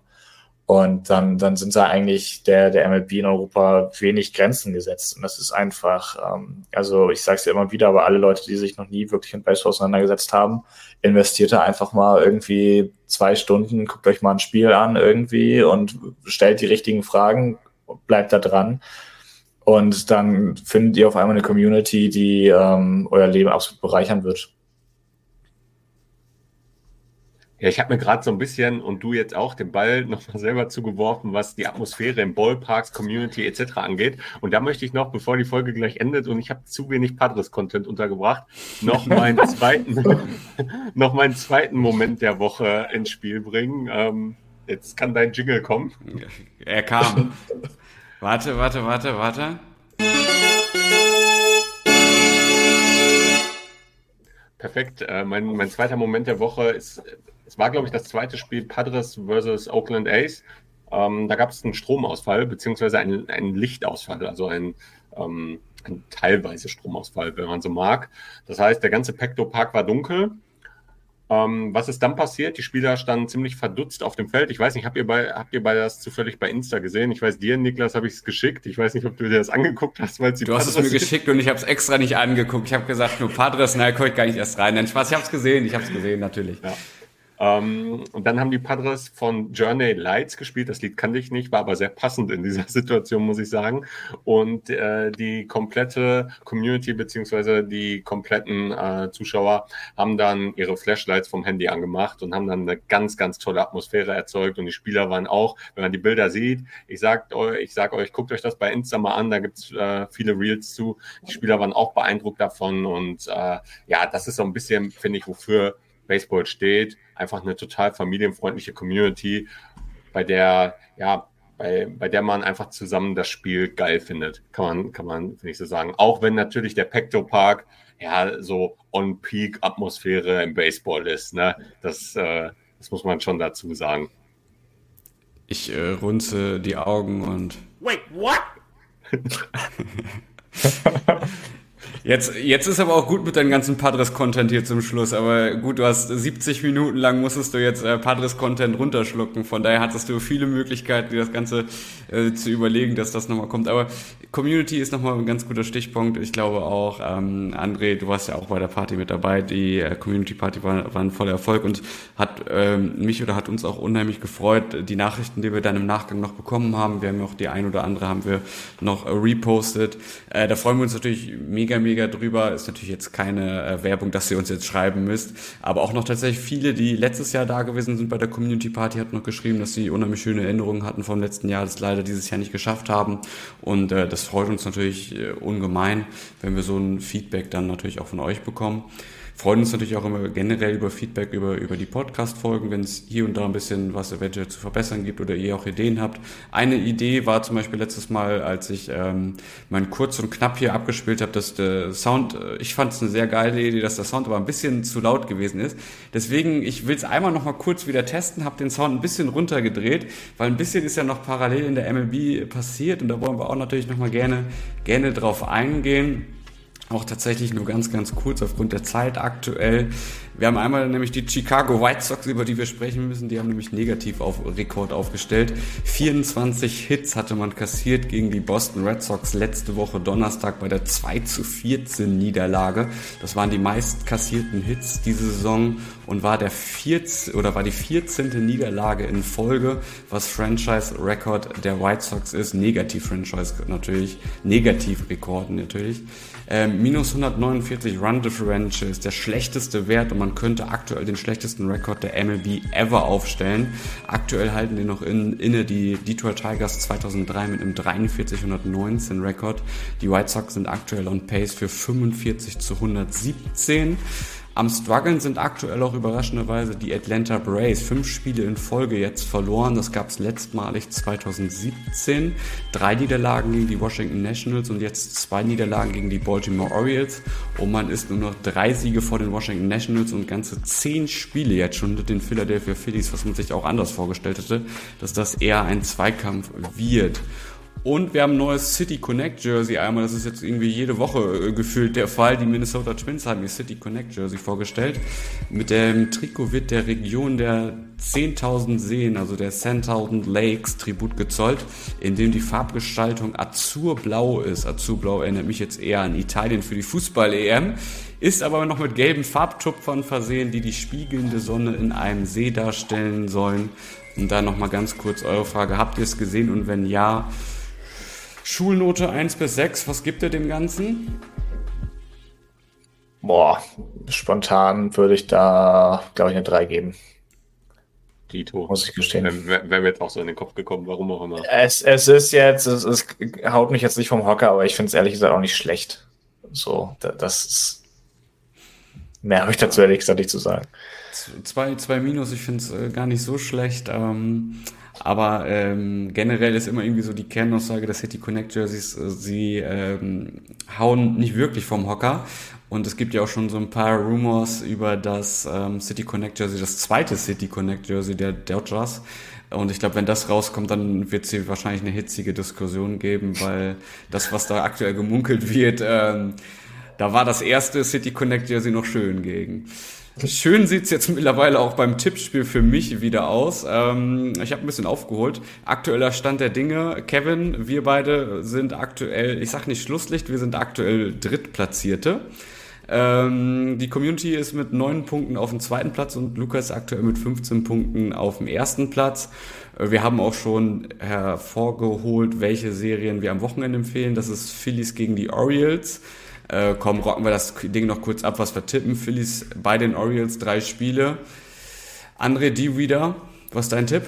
Und dann, dann sind da eigentlich der, der M L B in Europa wenig Grenzen gesetzt. Und das ist einfach, ähm, also ich sage es ja immer wieder, aber alle Leute, die sich noch nie wirklich mit Baseball auseinandergesetzt haben, investiert da einfach mal irgendwie zwei Stunden, guckt euch mal ein Spiel an irgendwie und stellt die richtigen Fragen, bleibt da dran. Und dann findet ihr auf einmal eine Community, die ähm, euer Leben absolut bereichern wird. Ja, ich habe mir gerade so ein bisschen, und du jetzt auch, den Ball nochmal selber zugeworfen, was die Atmosphäre im Ballparks, Community et cetera angeht. Und da möchte ich noch, bevor die Folge gleich endet, und ich habe zu wenig Padres-Content untergebracht, noch meinen zweiten, noch meinen zweiten Moment der Woche ins Spiel bringen. Ähm, jetzt kann dein Jingle kommen. Er kam. Warte, warte, warte, warte. Perfekt. Äh, mein, mein zweiter Moment der Woche ist, es war, glaube ich, das zweite Spiel Padres versus Oakland A's. Ähm, da gab es einen Stromausfall, beziehungsweise einen, einen Lichtausfall, also ein, ähm, ein teilweise Stromausfall, wenn man so mag. Das heißt, der ganze Petco Park war dunkel. Ähm, was ist dann passiert? Die Spieler standen ziemlich verdutzt auf dem Feld. Ich weiß nicht, habt ihr bei, habt ihr bei das zufällig bei Insta gesehen? Ich weiß, dir, Niklas, habe ich es geschickt. Ich weiß nicht, ob du dir das angeguckt hast, weil sie Du hast es mir geschickt und ich habe es extra nicht angeguckt. Ich habe gesagt, nur Padres, na, guck ich gar nicht erst rein. Nein, Spaß, ich habe es gesehen, ich habe es gesehen, natürlich. Ja. Ähm, und dann haben die Padres von Journey Lights gespielt. Das Lied kannte ich nicht, war aber sehr passend in dieser Situation, muss ich sagen. Und äh, die komplette Community beziehungsweise die kompletten äh, Zuschauer haben dann ihre Flashlights vom Handy angemacht und haben dann eine ganz, ganz tolle Atmosphäre erzeugt. Und die Spieler waren auch, wenn man die Bilder sieht, ich sag euch, ich sag euch, guckt euch das bei Insta mal an, da gibt's äh, viele Reels zu. Die Spieler waren auch beeindruckt davon. Und äh, ja, das ist so ein bisschen, finde ich, wofür Baseball steht. Einfach eine total familienfreundliche Community, bei der, ja, bei, bei der man einfach zusammen das Spiel geil findet. Kann man, kann man, finde ich so sagen. Auch wenn natürlich der Petco Park, ja, so On-Peak-Atmosphäre im Baseball ist, ne? Das, äh, das muss man schon dazu sagen. Ich äh, runze die Augen und... Wait, what? Jetzt, jetzt ist aber auch gut mit deinem ganzen Padres-Content hier zum Schluss. Aber gut, du hast siebzig Minuten lang musstest du jetzt äh, Padres-Content runterschlucken. Von daher hattest du viele Möglichkeiten, dir das Ganze äh, zu überlegen, dass das nochmal kommt. Aber Community ist nochmal ein ganz guter Stichpunkt. Ich glaube auch, ähm, André, du warst ja auch bei der Party mit dabei. Die äh, Community-Party war, war ein voller Erfolg und hat ähm, mich oder hat uns auch unheimlich gefreut. Die Nachrichten, die wir dann im Nachgang noch bekommen haben, wir haben ja auch die ein oder andere haben wir noch äh, repostet. Äh, da freuen wir uns natürlich mega, mega drüber. Ist natürlich jetzt keine äh, Werbung, dass ihr uns jetzt schreiben müsst, aber auch noch tatsächlich viele, die letztes Jahr da gewesen sind bei der Community Party, hatten noch geschrieben, dass sie unheimlich schöne Erinnerungen hatten vom letzten Jahr, das leider dieses Jahr nicht geschafft haben und äh, das freut uns natürlich äh, ungemein, wenn wir so ein Feedback dann natürlich auch von euch bekommen. Freuen uns natürlich auch immer generell über Feedback über, über die Podcast-Folgen, wenn es hier und da ein bisschen was eventuell zu verbessern gibt oder ihr auch Ideen habt. Eine Idee war zum Beispiel letztes Mal, als ich ähm, mein kurz und knapp hier abgespielt habe, dass der Sound, ich fand es eine sehr geile Idee, dass der Sound aber ein bisschen zu laut gewesen ist. Deswegen, ich will es einmal noch mal kurz wieder testen, habe den Sound ein bisschen runtergedreht, weil ein bisschen ist ja noch parallel in der M L B passiert und da wollen wir auch natürlich noch mal gerne, gerne drauf eingehen. Auch tatsächlich nur ganz, ganz kurz aufgrund der Zeit aktuell. Wir haben einmal nämlich die Chicago White Sox, über die wir sprechen müssen. Die haben nämlich negativ auf Rekord aufgestellt. vierundzwanzig Hits hatte man kassiert gegen die Boston Red Sox letzte Woche Donnerstag bei der zwei zu vierzehn Niederlage. Das waren die meist kassierten Hits diese Saison und war der vierzehnte oder war die vierzehnte Niederlage in Folge, was Franchise-Record der White Sox ist. Negativ-Franchise natürlich, Negativ-Rekorden natürlich. Ähm, minus hundertneunundvierzig Run Differential ist der schlechteste Wert und man könnte aktuell den schlechtesten Rekord der M L B ever aufstellen. Aktuell halten die noch in, inne die Detroit Tigers zweitausenddrei mit einem dreiundvierzig hundertneunzehn Rekord. Die White Sox sind aktuell on pace für fünfundvierzig zu hundertsiebzehn. Am struggeln sind aktuell auch überraschenderweise die Atlanta Braves. Fünf Spiele in Folge jetzt verloren. Das gab es letztmalig zweitausendsiebzehn. Drei Niederlagen gegen die Washington Nationals und jetzt zwei Niederlagen gegen die Baltimore Orioles. Und man ist nur noch drei Siege vor den Washington Nationals und ganze zehn Spiele jetzt schon mit den Philadelphia Phillies, was man sich auch anders vorgestellt hätte, dass das eher ein Zweikampf wird. Und wir haben ein neues City Connect Jersey einmal, das ist jetzt irgendwie jede Woche äh, gefühlt der Fall. Die Minnesota Twins haben ihr City Connect Jersey vorgestellt. Mit dem Trikot wird der Region der zehntausend Seen, also der zehntausend Lakes, Tribut gezollt, in dem die Farbgestaltung azurblau ist. Azurblau erinnert mich jetzt eher an Italien für die Fußball-E M, ist aber noch mit gelben Farbtupfern versehen, die die spiegelnde Sonne in einem See darstellen sollen. Und da nochmal ganz kurz eure Frage, habt ihr es gesehen und wenn ja, Schulnote eins bis sechs, was gibt ihr dem Ganzen? Boah, spontan würde ich da, glaube ich, eine drei geben. Tito. Muss ich gestehen. Wäre wär mir jetzt auch so in den Kopf gekommen, warum auch immer. Es, es ist jetzt, es, es haut mich jetzt nicht vom Hocker, aber ich finde es ehrlich gesagt auch nicht schlecht. So, da, das ist. Mehr habe ich dazu ehrlich gesagt nicht zu sagen. Zwei, zwei Minus, ich finde es äh, gar nicht so schlecht. Ähm, aber ähm, generell ist immer irgendwie so die Kernaussage der City Connect Jerseys, äh, sie ähm, hauen nicht wirklich vom Hocker. Und es gibt ja auch schon so ein paar Rumors über das ähm, City Connect Jersey, das zweite City Connect Jersey der Dodgers. Und ich glaube, wenn das rauskommt, dann wird es hier wahrscheinlich eine hitzige Diskussion geben, weil das, was da aktuell gemunkelt wird, ähm, da war das erste City Connect Jersey noch schön gegen. Schön sieht's jetzt mittlerweile auch beim Tippspiel für mich wieder aus. Ähm, ich habe ein bisschen aufgeholt. Aktueller Stand der Dinge. Kevin, wir beide sind aktuell, ich sag nicht Schlusslicht, wir sind aktuell Drittplatzierte. Ähm, die Community ist mit neun Punkten auf dem zweiten Platz und Lukas aktuell mit fünfzehn Punkten auf dem ersten Platz. Wir haben auch schon hervorgeholt, welche Serien wir am Wochenende empfehlen. Das ist Phillies gegen die Orioles. Äh, komm, rocken wir das Ding noch kurz ab, was wir tippen. Phillies bei den Orioles, drei Spiele. André, die wieder, was ist dein Tipp?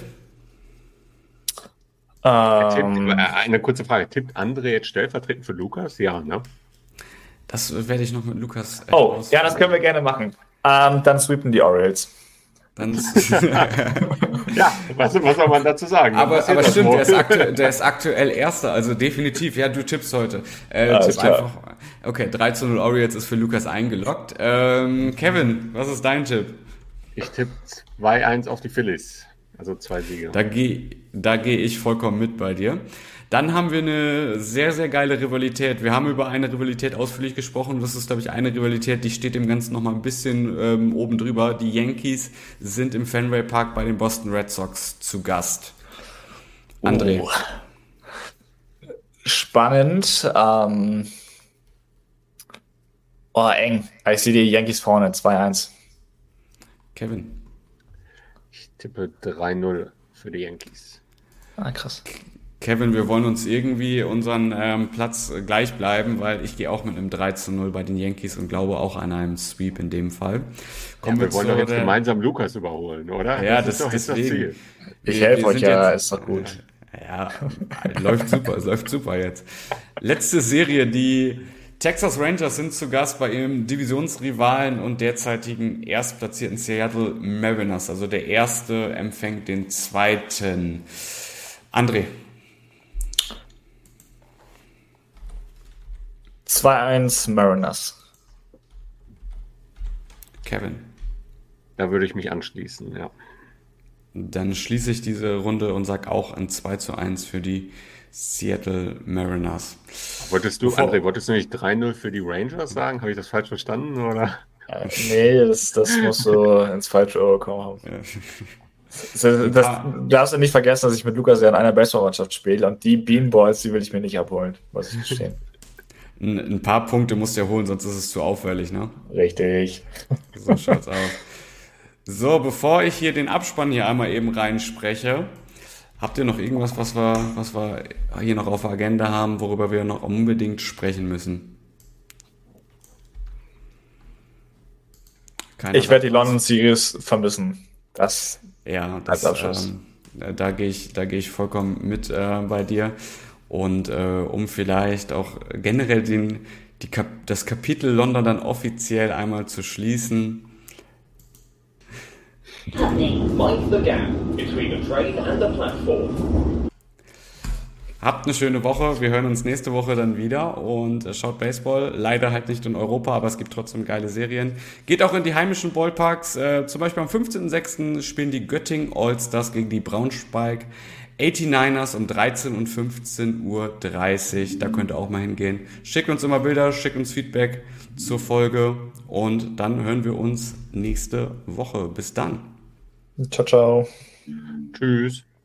Ähm, tippt, eine kurze Frage, tippt André jetzt stellvertretend für Lukas? Ja, ne? Das werde ich noch mit Lukas... Äh, oh, ja, das können wir gerne machen. Ähm, dann sweepen die Orioles. Dann ja, was, was soll man dazu sagen? Aber, aber stimmt, der ist, aktuell, der ist aktuell Erster, also definitiv. Ja, du tippst heute. Äh, ja, tipp einfach. Okay, drei zu null Orioles ist für Lukas eingeloggt. Ähm, Kevin, was ist dein Tipp? Ich tippe zwei eins auf die Phillies. Also zwei Siege. Da gehe da geh ich vollkommen mit bei dir. Dann haben wir eine sehr, sehr geile Rivalität. Wir haben über eine Rivalität ausführlich gesprochen. Das ist, glaube ich, eine Rivalität, die steht dem Ganzen nochmal ein bisschen ähm, oben drüber. Die Yankees sind im Fenway Park bei den Boston Red Sox zu Gast. André. Oh. Spannend. Ähm oh, eng. Ich sehe die Yankees vorne. zwei eins. Kevin. Ich tippe drei null für die Yankees. Ah, krass. Kevin, wir wollen uns irgendwie unseren ähm, Platz gleich bleiben, weil ich gehe auch mit einem drei zu null bei den Yankees und glaube auch an einem Sweep in dem Fall. Kommen ja, wir, wir wollen doch jetzt der... gemeinsam Lukas überholen, oder? Ja, das, das, ist doch deswegen. Das Ziel. Ich helfe euch ja, jetzt... ist doch gut. Ja, läuft super, es läuft super jetzt. Letzte Serie, die Texas Rangers sind zu Gast bei ihrem Divisionsrivalen und derzeitigen erstplatzierten Seattle Mariners. Also der erste empfängt den zweiten. André. zwei eins Mariners. Kevin. Da würde ich mich anschließen, ja. Dann schließe ich diese Runde und sage auch ein zwei zu eins für die Seattle Mariners. Wolltest du, Bevor, André, wolltest du nicht drei null für die Rangers sagen? Habe ich das falsch verstanden, oder? Äh, nee, das, das musst du ins falsche Ohr kommen. Ja. Das, das, das darfst du nicht vergessen, dass ich mit Lukas ja in einer Baseballmannschaft spiele und die Beanballs, die will ich mir nicht abholen, muss ich gestehen. Ein, ein paar Punkte musst du ja holen, sonst ist es zu auffällig, ne? Richtig. So schaut's aus. So, bevor ich hier den Abspann hier einmal eben reinspreche, habt ihr noch irgendwas, was wir, was wir hier noch auf der Agenda haben, worüber wir noch unbedingt sprechen müssen? Keiner ich werde die London Series vermissen. Das ja, das, ähm, da gehe ich, da gehe ich vollkommen mit äh, bei dir. Und äh, um vielleicht auch generell den, die Kap- das Kapitel London dann offiziell einmal zu schließen. Mind the gap between the train and the platform. Habt eine schöne Woche. Wir hören uns nächste Woche dann wieder und äh, schaut Baseball. Leider halt nicht in Europa, aber es gibt trotzdem geile Serien. Geht auch in die heimischen Ballparks. Äh, zum Beispiel am fünfzehnten sechsten spielen die Göttingen All-Stars gegen die Braunschweig achtundachtzigers um dreizehn und fünfzehn Uhr dreißig. Da könnt ihr auch mal hingehen. Schickt uns immer Bilder, schickt uns Feedback zur Folge und dann hören wir uns nächste Woche. Bis dann. Ciao, ciao. Tschüss.